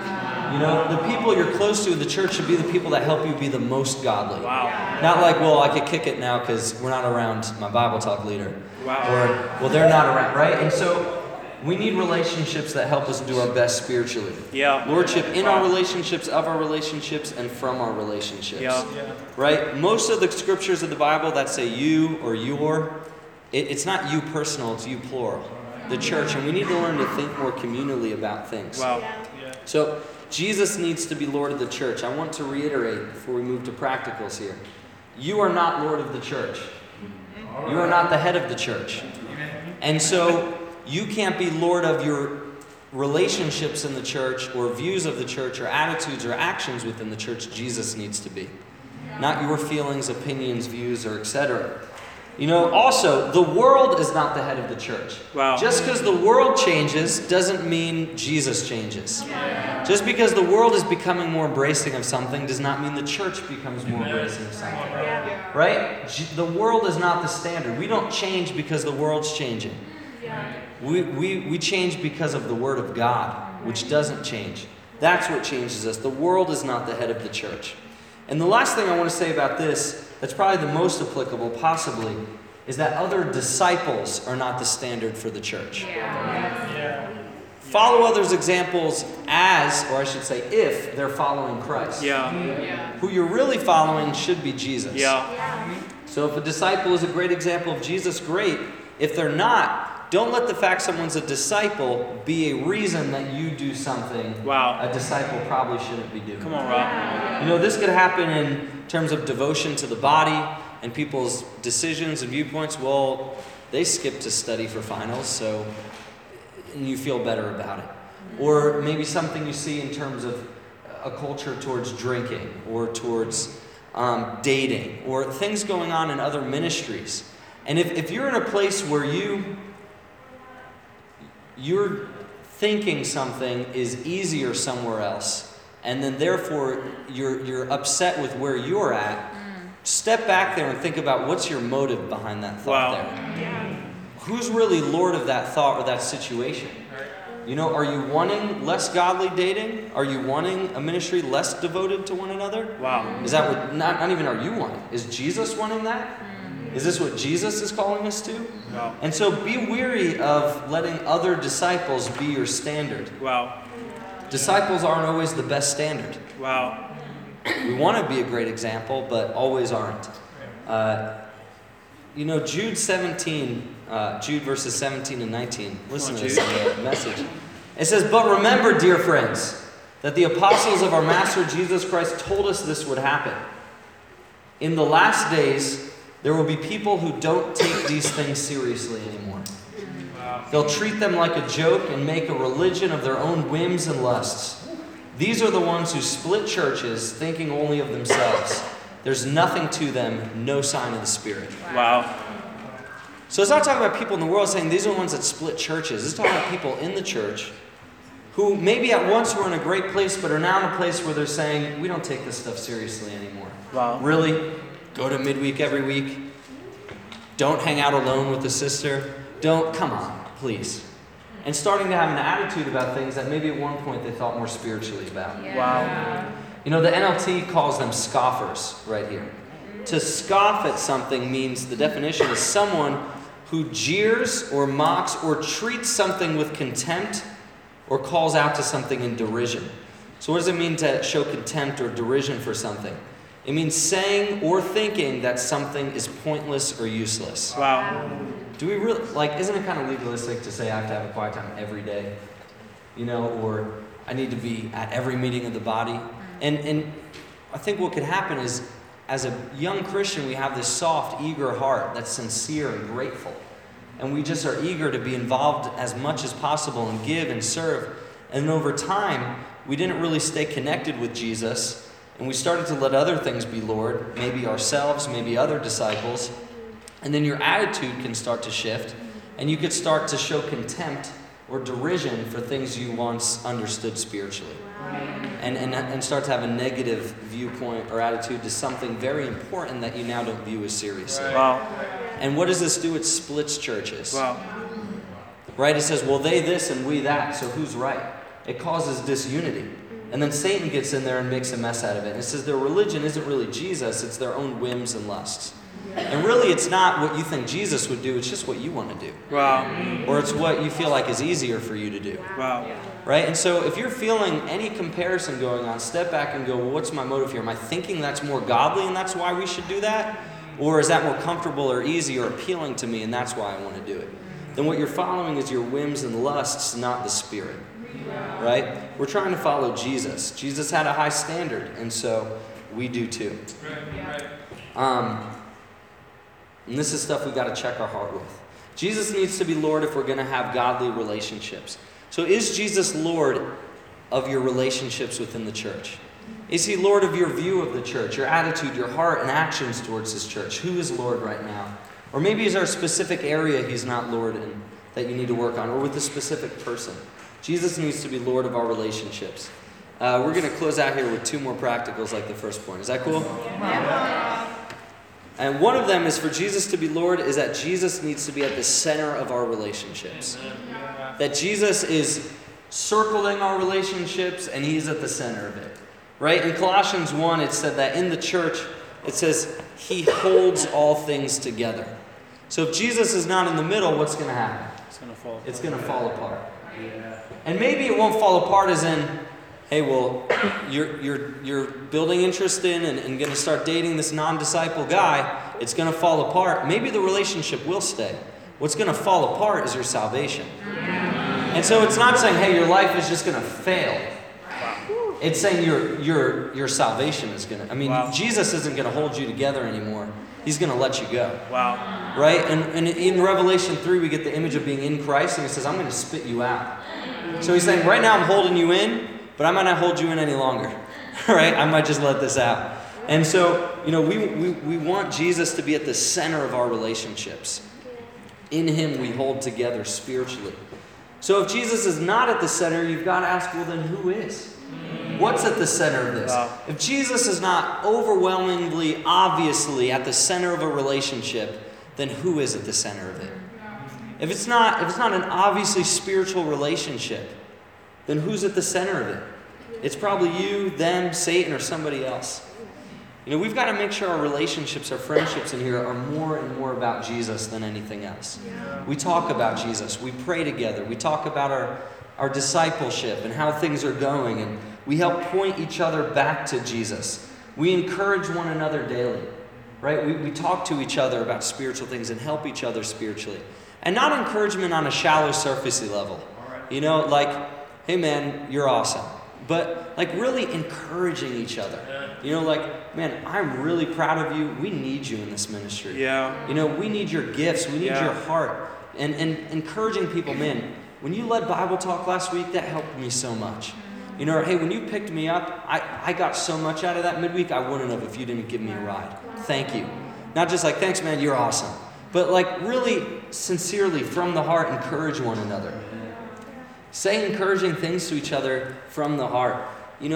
The people you're close to in the church should be the people that help you be the most godly. Wow. Not like, well, I could kick it now because we're not around my Bible talk leader. Wow. Or, well, they're not around, right? And so we need relationships that help us do our best spiritually. Yeah. Lordship in our relationships, of our relationships, and from our relationships. Yeah. Right? Most of the scriptures of the Bible that say you or your, it's not you personal, it's you plural. The church. And we need to learn to think more communally about things. Wow. So Jesus needs to be Lord of the church. I want to reiterate before we move to practicals here. You are not Lord of the church. You are not the head of the church. And so you can't be Lord of your relationships in the church or views of the church or attitudes or actions within the church. Jesus needs to be. Not your feelings, opinions, views, or etc. Also, the world is not the head of the church. Wow. Just because the world changes doesn't mean Jesus changes. Just because the world is becoming more embracing of something does not mean the church becomes more embracing of something. Right? The world is not the standard. We don't change because the world's changing. We change because of the Word of God, which doesn't change. That's what changes us. The world is not the head of the church. And the last thing I want to say about this, that's probably the most applicable, possibly, is that other disciples are not the standard for the church. Follow others' examples as, or I should say, if they're following Christ. Who you're really following should be Jesus. So if a disciple is a great example of Jesus, great. If they're not, don't let the fact someone's a disciple be a reason that you do something a disciple probably shouldn't be doing. Come on, Rob. You know, this could happen in terms of devotion to the body and people's decisions and viewpoints. Well, they skip to study for finals, so and you feel better about it. Or maybe something you see in terms of a culture towards drinking or towards dating or things going on in other ministries. And if you're in a place where you're thinking something is easier somewhere else, and then therefore you're upset with where you're at, step back there and think about what's your motive behind that thought there. Who's really Lord of that thought or that situation? You know, are you wanting less godly dating? Are you wanting a ministry less devoted to one another? Is that what, not even are you wanting? Is Jesus wanting that? Is this what Jesus is calling us to? And so be weary of letting other disciples be your standard. Disciples aren't always the best standard. We want to be a great example, but always aren't. You know, Jude verses 17 and 19. Listen to this message. It says, "But remember, dear friends, that the apostles of our Master Jesus Christ told us this would happen. In the last days, there will be people who don't take these things seriously anymore. They'll treat them like a joke and make a religion of their own whims and lusts. These are the ones who split churches, thinking only of themselves. There's nothing to them, no sign of the Spirit." So it's not talking about people in the world saying these are the ones that split churches. It's talking about people in the church who maybe at once were in a great place, but are now in a place where they're saying, we don't take this stuff seriously anymore. Really? Go to midweek every week? Don't hang out alone with a sister? Come on, please. And starting to have an attitude about things that maybe at one point they thought more spiritually about. You know, the NLT calls them scoffers right here. To scoff at something means, the definition is someone who jeers or mocks or treats something with contempt or calls out to something in derision. So what does it mean to show contempt or derision for something? It means saying or thinking that something is pointless or useless. Do we really, isn't it kind of legalistic to say I have to have a quiet time every day? You know, or I need to be at every meeting of the body? And I think what could happen is, as a young Christian, we have this soft, eager heart that's sincere and grateful. And we just are eager to be involved as much as possible and give and serve. And over time, we didn't really stay connected with Jesus. And we started to let other things be Lord, maybe ourselves, maybe other disciples. And then your attitude can start to shift. And you could start to show contempt or derision for things you once understood spiritually. And start to have a negative viewpoint or attitude to something very important that you now don't view as seriously. And what does this do? It splits churches. Right? It says, well, they this and we that, so who's right? It causes disunity. And then Satan gets in there and makes a mess out of it. And it says their religion isn't really Jesus, it's their own whims and lusts. And really, it's not what you think Jesus would do, it's just what you want to do. Or it's what you feel like is easier for you to do. Right? And so if you're feeling any comparison going on, step back and go, well, what's my motive here? Am I thinking that's more godly and that's why we should do that? Or is that more comfortable or easy or appealing to me and that's why I want to do it? Then what you're following is your whims and lusts, not the Spirit. Right? We're trying to follow Jesus. Jesus had a high standard, and so we do too. And this is stuff we've got to check our heart with. Jesus needs to be Lord if we're going to have godly relationships. So is Jesus Lord of your relationships within the church? Is he Lord of your view of the church, your attitude, your heart, and actions towards his church? Who is Lord right now? Or maybe is there a specific area he's not Lord in that you need to work on, or with a specific person? Jesus needs to be Lord of our relationships. We're going to close out here with two more practicals like the first point. Is that cool? And one of them is for Jesus to be Lord is that Jesus needs to be at the center of our relationships. That Jesus is circling our relationships and he's at the center of it. Right? In Colossians 1, it said that in the church, it says he holds all things together. So if Jesus is not in the middle, what's going to happen? It's gonna fall. It's going to fall apart. And maybe it won't fall apart as in, hey, well, you're building interest in and going to start dating this non-disciple guy. It's going to fall apart. Maybe the relationship will stay. What's going to fall apart is your salvation. And so it's not saying, hey, your life is just going to fail. It's saying your salvation is going to. I mean, Wow. Jesus isn't going to hold you together anymore. He's going to let you go. Wow. Right? And in Revelation 3, we get the image of being in Christ, and he says, I'm going to spit you out. So he's saying, right now I'm holding you in, but I might not hold you in any longer. Right? I might just let this out. And so, we want Jesus to be at the center of our relationships. In him we hold together spiritually. So if Jesus is not at the center, you've got to ask, well, then who is? What's at the center of this? Wow. If Jesus is not overwhelmingly, obviously at the center of a relationship, then who is at the center of it? If it's not an obviously spiritual relationship, then who's at the center of it? It's probably you, them, Satan, or somebody else. We've got to make sure our relationships, our friendships in here are more and more about Jesus than anything else. We talk about Jesus. We pray together. We talk about our discipleship and how things are going. And we help point each other back to Jesus. We encourage one another daily. Right? We talk to each other about spiritual things and help each other spiritually. And not encouragement on a shallow, surfacey level. Like, hey man, you're awesome. But like really encouraging each other. Like, man, I'm really proud of you. We need you in this ministry. Yeah. We need your gifts. We need your heart. And encouraging people, man, when you led Bible talk last week, that helped me so much. Hey, when you picked me up, I got so much out of that midweek I wouldn't have if you didn't give me a ride. Thank you. Not just like, thanks man, you're awesome. But like really sincerely from the heart, encourage one another. Say encouraging things to each other from the heart.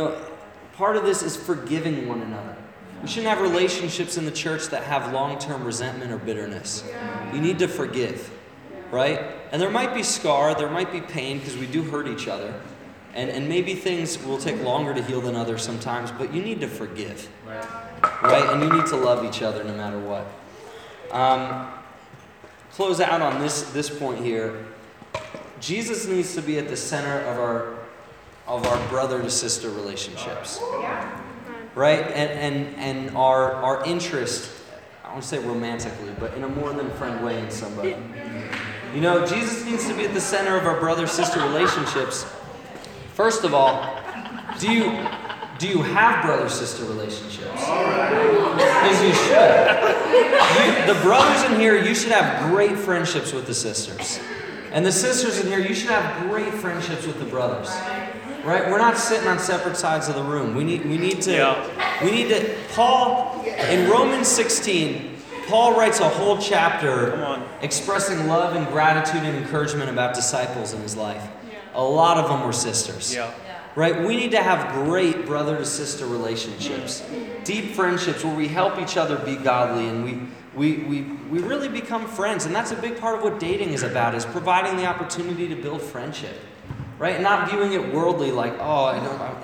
Part of this is forgiving one another. We shouldn't have relationships in the church that have long-term resentment or bitterness. You need to forgive, right? And there might be scar, there might be pain because we do hurt each other. And maybe things will take longer to heal than others sometimes, but you need to forgive, right? And you need to love each other no matter what. Close out on this point here. Jesus needs to be at the center of our brother to sister relationships, right? And our interest, I won't say romantically, but in a more than friend way in somebody. Jesus needs to be at the center of our brother-sister relationships. First of all, do you have brother-sister relationships? Because you should. The brothers in here, you should have great friendships with the sisters. And the sisters in here, you should have great friendships with the brothers. Right? We're not sitting on separate sides of the room. We need to Paul, in Romans 16, Paul writes a whole chapter expressing love and gratitude and encouragement about disciples in his life. A lot of them were sisters. Yeah. Right? We need to have great brother to sister relationships. Deep friendships where we help each other be godly and we really become friends. And that's a big part of what dating is about, is providing the opportunity to build friendship. Right? Not viewing it worldly like, and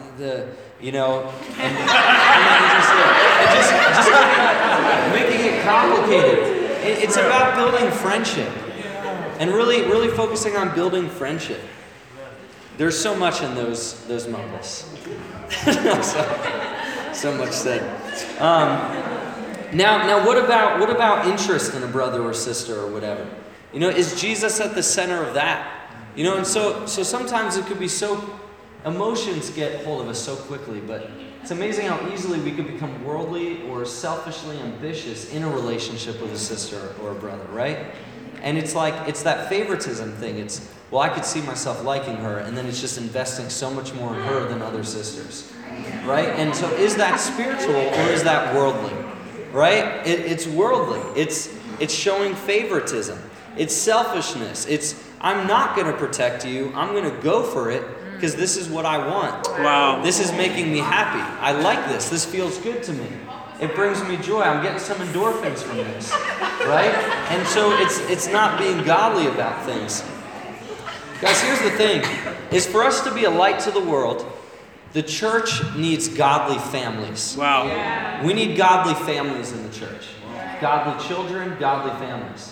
just making it complicated. It's about building friendship. And really focusing on building friendship. There's so much in those mumbles. so much said. Now what about interest in a brother or sister or whatever? Is Jesus at the center of that? And so sometimes it could be so, emotions get hold of us so quickly, but it's amazing how easily we could become worldly or selfishly ambitious in a relationship with a sister or a brother, right? And it's that favoritism thing. I could see myself liking her, and then it's just investing so much more in her than other sisters, right? And so is that spiritual or is that worldly, right? It's worldly. It's showing favoritism. It's selfishness. I'm not going to protect you. I'm going to go for it because this is what I want. Wow. This is making me happy. I like this. This feels good to me. It brings me joy. I'm getting some endorphins from this, right? And so it's not being godly about things. Guys, here's the thing, is for us to be a light to the world, the church needs godly families. Wow. Yeah. We need godly families in the church. Godly children, godly families.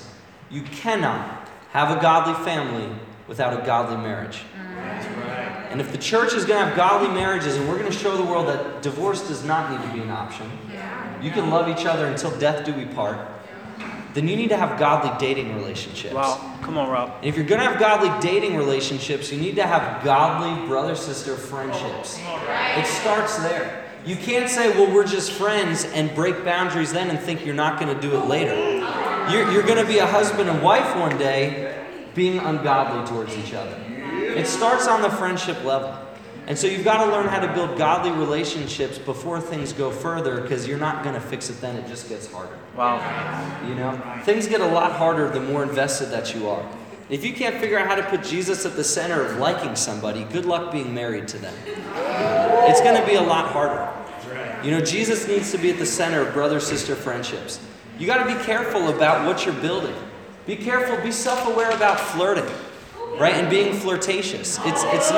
You cannot have a godly family without a godly marriage. That's right. And if the church is going to have godly marriages, and we're going to show the world that divorce does not need to be an option, you can love each other until death do we part, then you need to have godly dating relationships. Wow. Come on, Rob. And if you're going to have godly dating relationships, you need to have godly brother-sister friendships. It starts there. You can't say, well, we're just friends and break boundaries then and think you're not going to do it later. You're going to be a husband and wife one day being ungodly towards each other. It starts on the friendship level. And so you've got to learn how to build godly relationships before things go further, because you're not going to fix it then. It just gets harder. Wow. You know? Things get a lot harder the more invested that you are. If you can't figure out how to put Jesus at the center of liking somebody, good luck being married to them. It's going to be a lot harder. You know, Jesus needs to be at the center of brother-sister friendships. You got to be careful about what you're building. Be careful, be self-aware about flirting, right? And being flirtatious. It's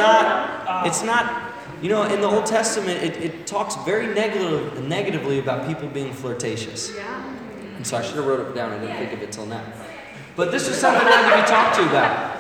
not, you know, in the Old Testament, it talks very negatively about people being flirtatious. And so I should have wrote it down. I didn't think of it till now. But this is something I had to be talked to about.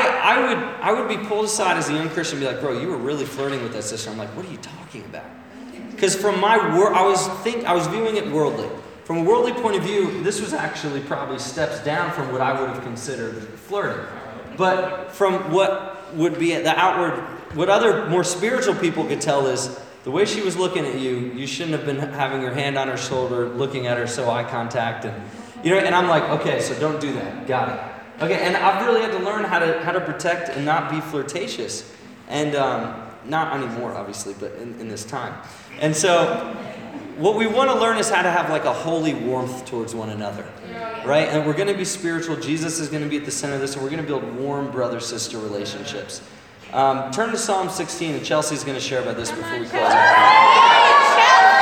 I would be pulled aside as a young Christian and be like, bro, you were really flirting with that sister. I'm like, what are you talking about? Because from my I was viewing it worldly. From a worldly point of view, this was actually probably steps down from what I would have considered flirting. But from what would be the outward, what other more spiritual people could tell is the way she was looking at you, you shouldn't have been having your hand on her shoulder, looking at her, so eye contact, and you know. And I'm like, okay, so don't do that. Got it. Okay, and I've really had to learn how to protect and not be flirtatious, and not anymore, obviously, but in this time. And so, what we want to learn is how to have like a holy warmth towards one another, right? And we're going to be spiritual. Jesus is going to be at the center of this, and we're going to build warm brother-sister relationships. Turn to Psalm 16, and Chelsea's going to share about this before we close out.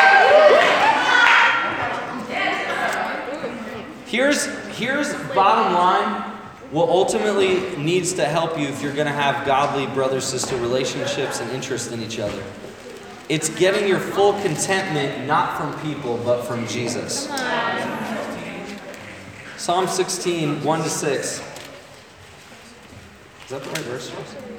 Here's bottom line. What ultimately needs to help you if you're going to have godly brother-sister relationships and interest in each other. It's getting your full contentment not from people, but from Jesus. Psalm 16, 1-6. Is that the right verse?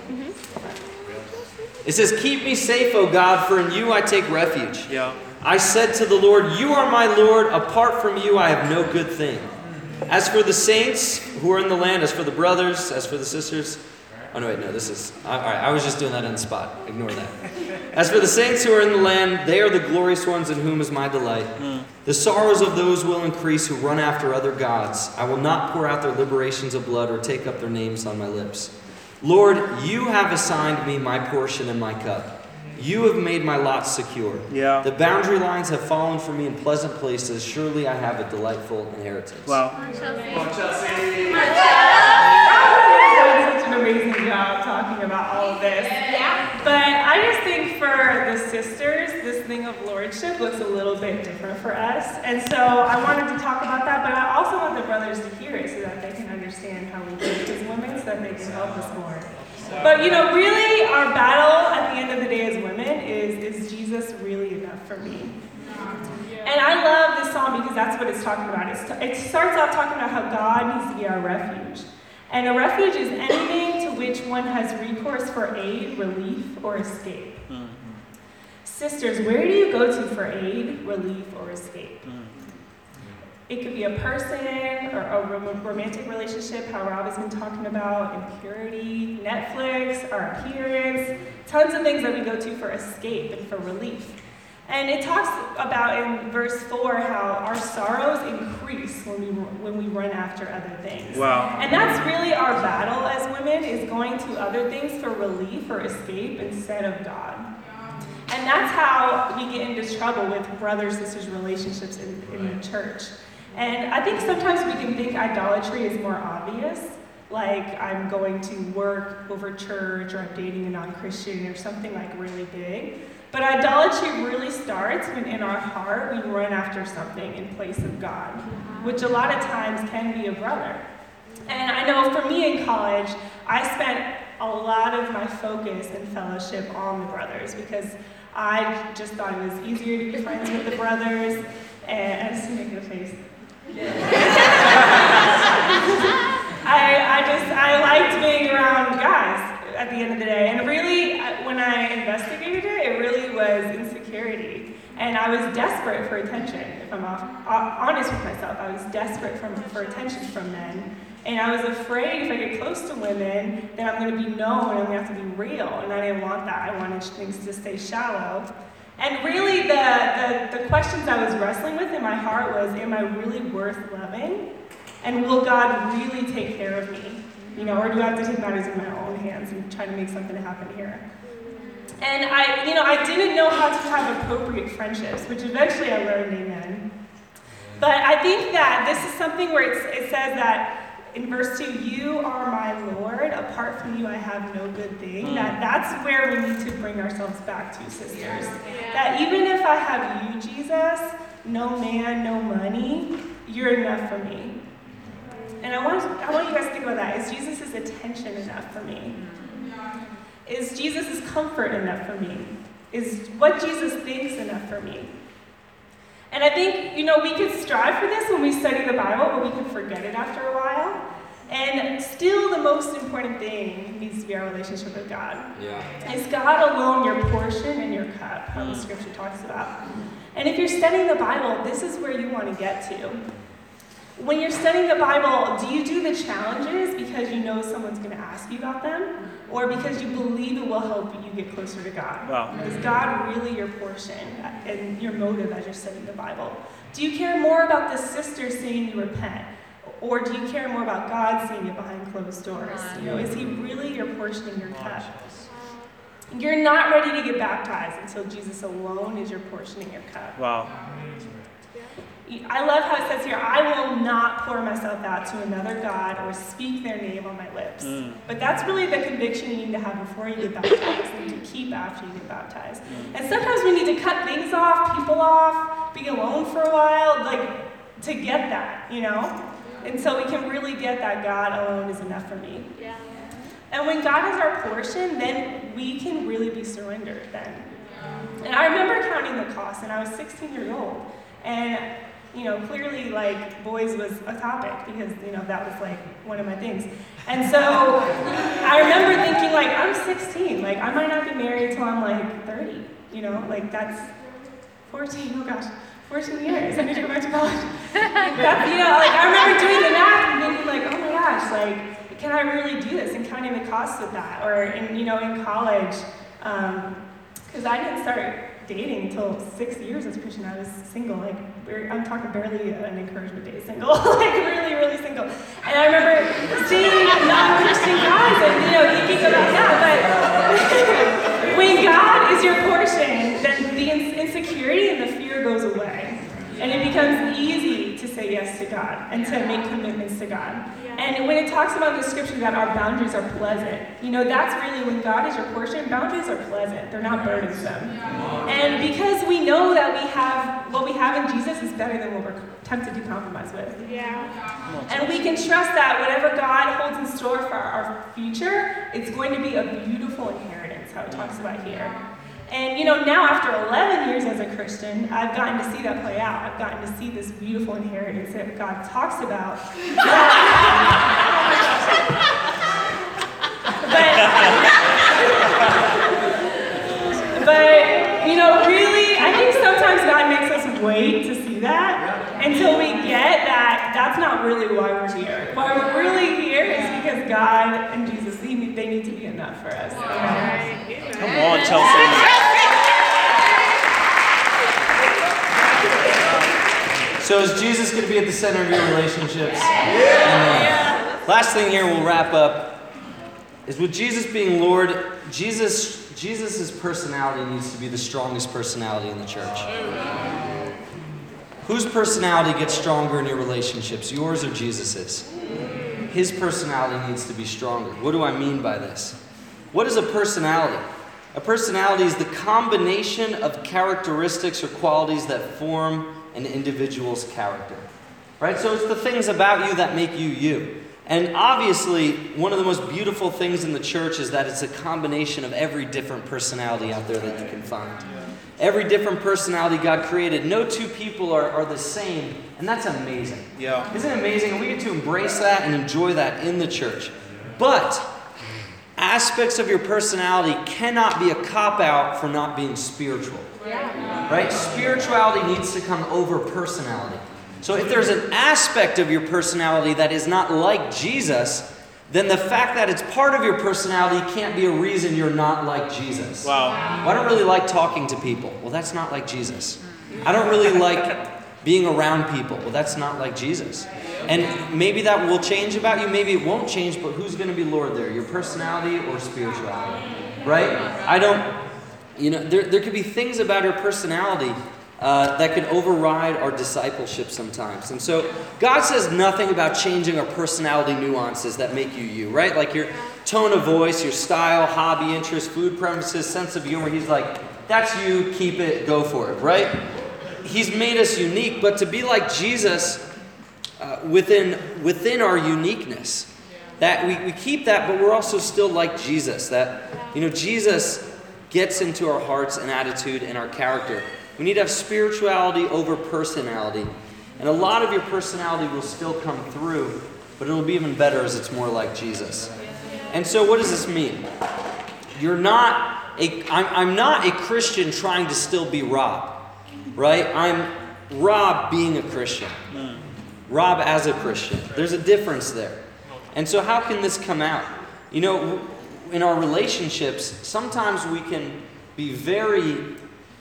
It says, keep me safe, O God, for in you I take refuge. Yeah. I said to the Lord, you are my Lord. Apart from you, I have no good thing. As for the saints who are in the land, as for the brothers, as for the sisters. Oh, no, wait, no, this is... All right, I was just doing that on the spot. Ignore that. As for the saints who are in the land, they are the glorious ones in whom is my delight. The sorrows of those will increase who run after other gods. I will not pour out their liberations of blood or take up their names on my lips. Lord, you have assigned me my portion and my cup. You have made my lot secure. Yeah. The boundary lines have fallen for me in pleasant places. Surely I have a delightful inheritance. Wow. Such an amazing job talking about all of this. But I just think for the sisters, this thing of lordship looks a little bit different for us. And so I wanted to talk about that, but I also want the brothers to hear it so that they can understand how we think as women, so that they can help us more. But you know, really our battle at the end of the day as women is Jesus really enough for me? And I love this song because that's what it's talking about. It starts off talking about how God needs to be our refuge. And a refuge is anything to which one has recourse for aid, relief, or escape. Sisters, where do you go to for aid, relief, or escape? It could be a person or a romantic relationship, how Rob has been talking about, impurity, Netflix, our appearance, tons of things that we go to for escape and for relief. And it talks about in verse 4 how our sorrows increase when we run after other things. Wow. And that's really our battle as women, is going to other things for relief or escape instead of God. And that's how we get into trouble with brothers-sisters relationships in the church. And I think sometimes we can think idolatry is more obvious, like I'm going to work over church, or I'm dating a non-Christian, or something like really big. But idolatry really starts when in our heart we run after something in place of God, which a lot of times can be a brother. And I know for me in college, I spent a lot of my focus and fellowship on the brothers because I just thought it was easier to be friends with the brothers. And I just making a face. I liked being around guys at the end of the day. And really, when I investigated it, it really was insecurity. And I was desperate for attention, if I'm honest with myself. I was desperate for attention from men. And I was afraid if I get close to women, then I'm going to be known and I'm going to have to be real. And I didn't want that. I wanted things to stay shallow. And really, the questions I was wrestling with in my heart was, am I really worth loving? And will God really take care of me? You know, or do I have to take matters in my own hands and try to make something happen here? And I didn't know how to have appropriate friendships, which eventually I learned, amen. But I think that this is something where it says that in verse 2, you are my Lord, apart from you I have no good thing. That's where we need to bring ourselves back to, sisters. That even if I have you, Jesus, no man, no money, you're enough for me. And I want you guys to think about that. Is Jesus' attention enough for me? Is Jesus' comfort enough for me? Is what Jesus thinks enough for me? And I think, we could strive for this when we study the Bible, but we can forget it after a while. And still the most important thing needs to be our relationship with God. Yeah. Is God alone your portion and your cup, how the scripture talks about. And if you're studying the Bible, this is where you want to get to. When you're studying the Bible, do you do the challenges because you know someone's going to ask you about them? Or because you believe it will help you get closer to God? Wow. Is God really your portion and your motive as you're studying the Bible? Do you care more about the sister seeing you repent? Or do you care more about God seeing it behind closed doors? Is he really your portion and your cup? You're not ready to get baptized until Jesus alone is your portion and your cup. Wow. I love how it says here, I will not pour myself out to another God or speak their name on my lips. But that's really the conviction you need to have before you get baptized and to keep after you get baptized. And sometimes we need to cut things off, people off, be alone for a while, to get that, And so we can really get that God alone is enough for me. Yeah. And when God is our portion, then we can really be surrendered then. And I remember counting the cost, and I was 16 years old. And clearly, boys was a topic because, that was, one of my things. And so I remember thinking, I'm 16. I might not be married until I'm, 30. That's 14 years. I need to go back to college. I remember doing the math and thinking, oh my gosh, can I really do this? And counting the costs of that. Or, in college, because I didn't start dating until 6 years as a Christian. I was single, I'm talking barely an encouragement day single, really, really single. And I remember seeing non-Christian guys and, thinking about that, but when God is your portion, then the insecurity and the fear goes away. And it becomes easy to say yes to God and to make commitments to God. And when it talks about the scripture that our boundaries are pleasant, that's really when God is your portion, boundaries are pleasant. They're not burdensome. And because we know that what we have in Jesus is better than what we're tempted to compromise with. Yeah. And we can trust that whatever God holds in store for our future, it's going to be a beautiful inheritance, how it talks about here. And now after 11 years as a Christian, I've gotten to see that play out. I've gotten to see this beautiful inheritance that God talks about. but really, I think sometimes God makes us wait to see that until we get that that's not really why we're here. Why we're really here is because God and Jesus, they need to be enough for us. Come on, Chelsea. So is Jesus going to be at the center of your relationships? Yeah. Last thing here, we'll wrap up, is with Jesus being Lord, Jesus' personality needs to be the strongest personality in the church. Whose personality gets stronger in your relationships, yours or Jesus's? His personality needs to be stronger. What do I mean by this? What is a personality? A personality is the combination of characteristics or qualities that form an individual's character. Right? So it's the things about you that make you you. And obviously, one of the most beautiful things in the church is that it's a combination of every different personality out there that you can find. every different personality God created. No two people are the same, and that's amazing. Yeah. Isn't it amazing? And we get to embrace that and enjoy that in the church. But aspects of your personality cannot be a cop-out for not being spiritual. Right? Spirituality needs to come over personality. So if there's an aspect of your personality that is not like Jesus, then the fact that it's part of your personality can't be a reason you're not like Jesus. Wow. Well, I don't really like talking to people. Well, that's not like Jesus. I don't really like being around people. Well, that's not like Jesus. And maybe that will change about you, maybe it won't change, but who's going to be Lord there? Your personality or spirituality? Right? There could be things about your personality that can override our discipleship sometimes. And so God says nothing about changing our personality nuances that make you you, right? Like your tone of voice, your style, hobby, interest, food preferences, sense of humor. He's like, that's you, keep it, go for it, right? He's made us unique, but to be like Jesus within our uniqueness, that we keep that, but we're also still like Jesus. That, Jesus gets into our hearts and attitude and our character. We need to have spirituality over personality. And a lot of your personality will still come through, but it'll be even better as it's more like Jesus. And so what does this mean? I'm not a Christian trying to still be Rob, right? I'm Rob being a Christian. Rob as a Christian. There's a difference there. And so how can this come out? In our relationships, sometimes we can be very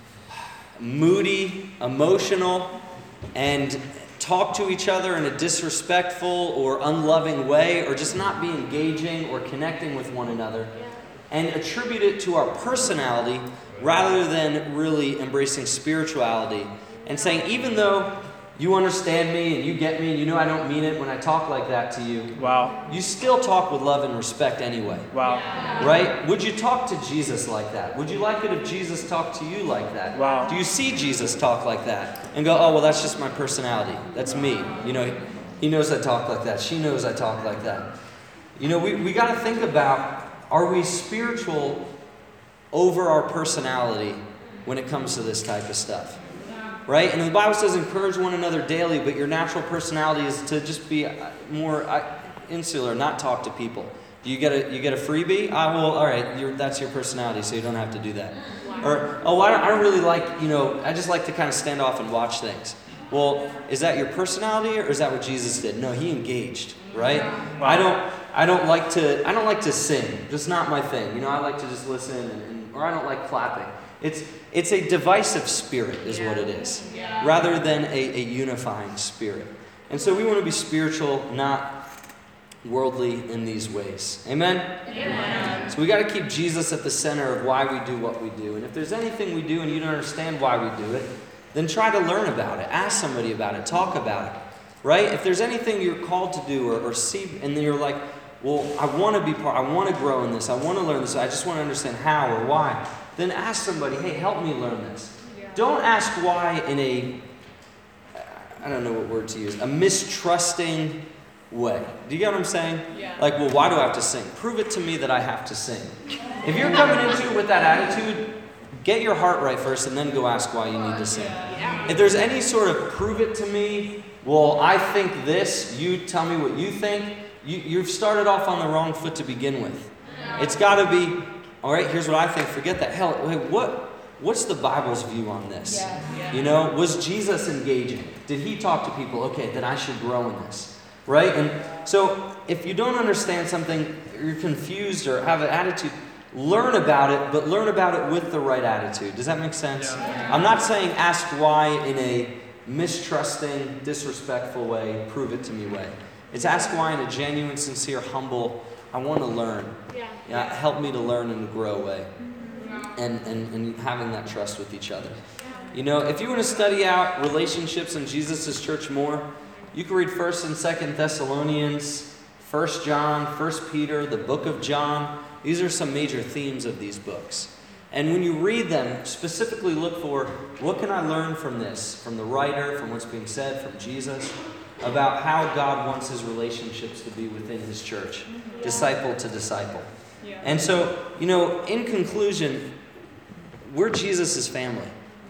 moody, emotional, and talk to each other in a disrespectful or unloving way, or just not be engaging or connecting with one another, and attribute it to our personality rather than really embracing spirituality and saying, even though you understand me and you get me and you know I don't mean it when I talk like that to you. Wow. You still talk with love and respect anyway. Wow. Right? Would you talk to Jesus like that? Would you like it if Jesus talked to you like that? Wow. Do you see Jesus talk like that? And go, oh, well, that's just my personality. That's me. He knows I talk like that. She knows I talk like that. We got to think about, are we spiritual over our personality when it comes to this type of stuff? Right? And the Bible says encourage one another daily, but your natural personality is to just be more insular, not talk to people. You get a freebie? All right, that's your personality, so you don't have to do that. Or, I don't really like, I just like to kind of stand off and watch things. Well, is that your personality or is that what Jesus did? No, he engaged, right? Wow. I don't like to sing. That's not my thing. I like to just listen or I don't like clapping. It's a divisive spirit is what it is, rather than a unifying spirit. And so we want to be spiritual, not worldly in these ways. Amen? Amen. So we got to keep Jesus at the center of why we do what we do. And if there's anything we do and you don't understand why we do it, then try to learn about it. Ask somebody about it. Talk about it. Right? If there's anything you're called to do or see, and then you're like, well, I want to be part, I want to grow in this, I want to learn this, I just want to understand how or why, then ask somebody, hey, help me learn this. Don't ask why in I don't know what word to use, a mistrusting way. Do you get what I'm saying? Yeah. Like, well, why do I have to sing? Prove it to me that I have to sing. If you're coming into it with that attitude, get your heart right first and then go ask why you need to sing. If there's any sort of prove it to me, well, I think this, you tell me what you think, you've started off on the wrong foot to begin with. It's got to be, all right, here's what I think, forget that. Hell, what's the Bible's view on this? Was Jesus engaging? Did he talk to people? Okay, then I should grow in this, right? And so if you don't understand something, you're confused or have an attitude, learn about it, but learn about it with the right attitude. Does that make sense? I'm not saying ask why in a mistrusting, disrespectful way, prove it to me way. It's ask why in a genuine, sincere, humble, I want to learn. Help me to learn and to grow way. And having that trust with each other. If you want to study out relationships in Jesus' church more, you can read 1st and 2nd Thessalonians, 1 John, 1 Peter, the book of John. These are some major themes of these books. And when you read them, specifically look for, what can I learn from this? From the writer, from what's being said, from Jesus, about how God wants his relationships to be within his church, disciple to disciple. And so, in conclusion, we're Jesus' family.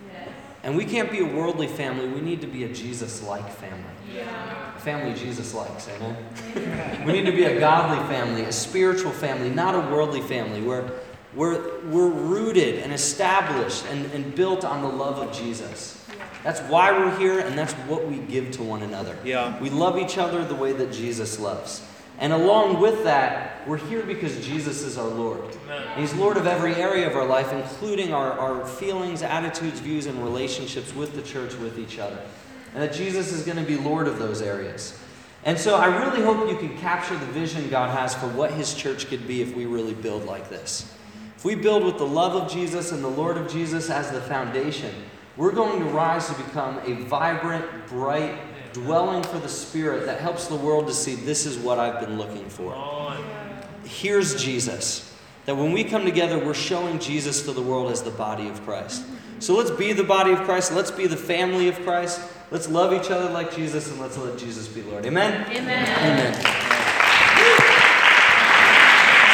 And we can't be a worldly family. We need to be a Jesus-like family. A family Jesus likes, amen? We need to be a godly family, a spiritual family, not a worldly family, where we're rooted and established and built on the love of Jesus. That's why we're here, and that's what we give to one another. Yeah. We love each other the way that Jesus loves. And along with that, we're here because Jesus is our Lord. And He's Lord of every area of our life, including our feelings, attitudes, views, and relationships with the church, with each other. And that Jesus is going to be Lord of those areas. And so I really hope you can capture the vision God has for what His church could be if we really build like this. If we build with the love of Jesus and the Lord of Jesus as the foundation, we're going to rise to become a vibrant, bright dwelling for the Spirit that helps the world to see this is what I've been looking for. Here's Jesus. That when we come together, we're showing Jesus to the world as the body of Christ. So let's be the body of Christ. Let's be the family of Christ. Let's love each other like Jesus, and let's let Jesus be Lord. Amen? Amen. Amen.